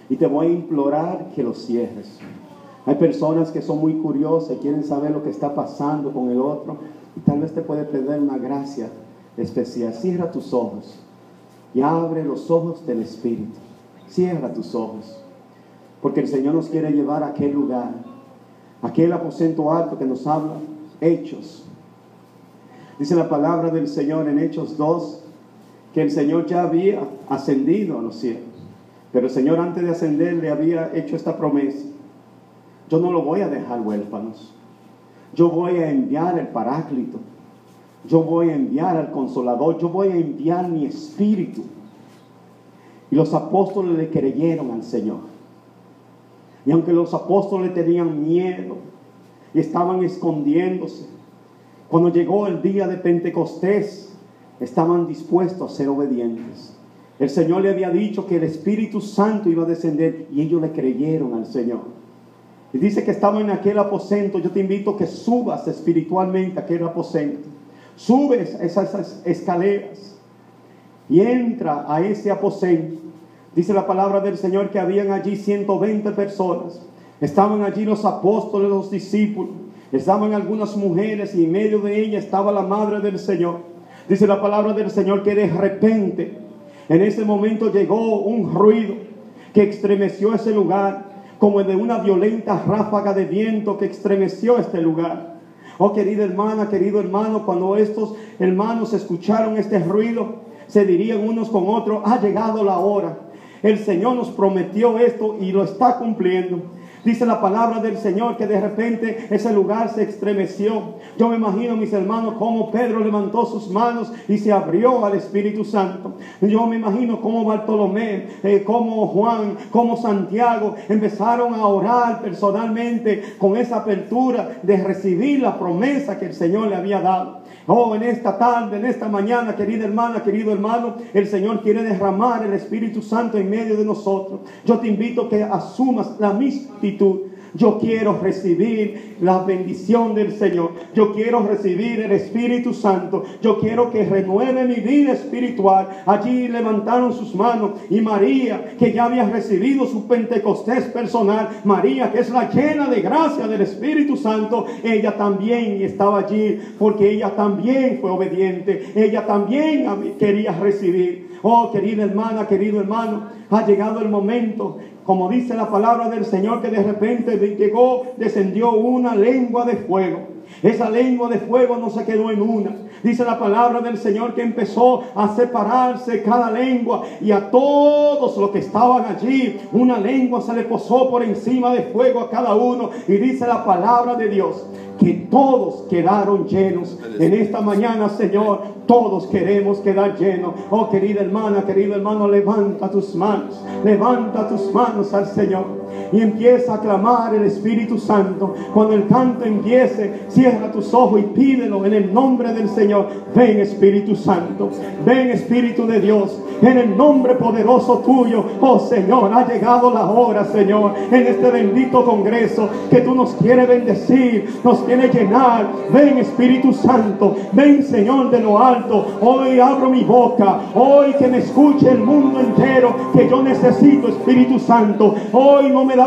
Y te voy a implorar que lo cierres. Hay personas que son muy curiosas y quieren saber lo que está pasando con el otro. Y tal vez te puede pedir una gracia especial. Cierra tus ojos y abre los ojos del Espíritu. Cierra tus ojos. Porque el Señor nos quiere llevar a aquel lugar, aquel aposento alto que nos habla Hechos. Dice la palabra del Señor en Hechos dos, que el Señor ya había ascendido a los cielos. Pero el Señor, antes de ascender, le había hecho esta promesa: yo no lo voy a dejar huérfanos. Yo voy a enviar el Paráclito. Yo voy a enviar al Consolador. Yo voy a enviar mi Espíritu. Y los apóstoles le creyeron al Señor. Y aunque los apóstoles tenían miedo y estaban escondiéndose, cuando llegó el día de Pentecostés, estaban dispuestos a ser obedientes. El Señor le había dicho que el Espíritu Santo iba a descender y ellos le creyeron al Señor. Y dice que estaban en aquel aposento. Yo te invito a que subas espiritualmente a aquel aposento. Subes esas escaleras y entra a ese aposento. Dice la palabra del Señor que habían allí ciento veinte personas. Estaban allí los apóstoles, los discípulos. Estaban algunas mujeres y en medio de ellas estaba la madre del Señor. Dice la palabra del Señor que de repente, en ese momento llegó un ruido que estremeció ese lugar, como de una violenta ráfaga de viento que estremeció este lugar. Oh, querida hermana, querido hermano, cuando estos hermanos escucharon este ruido, se dirían unos con otros: ha llegado la hora. El Señor nos prometió esto y lo está cumpliendo. Dice la palabra del Señor que de repente ese lugar se estremeció. Yo me imagino, mis hermanos, cómo Pedro levantó sus manos y se abrió al Espíritu Santo. Yo me imagino cómo Bartolomé, eh, cómo Juan, cómo Santiago empezaron a orar personalmente con esa apertura de recibir la promesa que el Señor le había dado. Oh, en esta tarde, en esta mañana, querida hermana, querido hermano, el Señor quiere derramar el Espíritu Santo en medio de nosotros. Yo te invito a que asumas la misma actitud. Yo quiero recibir la bendición del Señor. Yo quiero recibir el Espíritu Santo. Yo quiero que renueve mi vida espiritual. Allí levantaron sus manos y María, que ya había recibido su Pentecostés personal, María, que es la llena de gracia del Espíritu Santo, ella también estaba allí porque ella también fue obediente. Ella también quería recibir. Oh, querida hermana, querido hermano, ha llegado el momento, como dice la palabra del Señor, que de repente llegó, descendió una lengua de fuego. Esa lengua de fuego no se quedó en una. Dice la palabra del Señor que empezó a separarse cada lengua, y a todos los que estaban allí, una lengua se le posó por encima de fuego a cada uno. Y dice la palabra de Dios que todos quedaron llenos. En esta mañana, Señor, todos queremos quedar llenos. Oh, querida hermana, querido hermano, levanta tus manos, levanta tus manos al Señor y empieza a clamar el Espíritu Santo. Cuando el canto empiece, cierra tus ojos y pídelo en el nombre del Señor. Ven, Espíritu Santo, ven, Espíritu de Dios, en el nombre poderoso tuyo. Oh Señor, ha llegado la hora, Señor, en este bendito congreso que tú nos quieres bendecir, nos quieres llenar. Ven, Espíritu Santo, ven, Señor de lo alto. Hoy abro mi boca, hoy que me escuche el mundo entero, que yo necesito, Espíritu Santo. Hoy no me da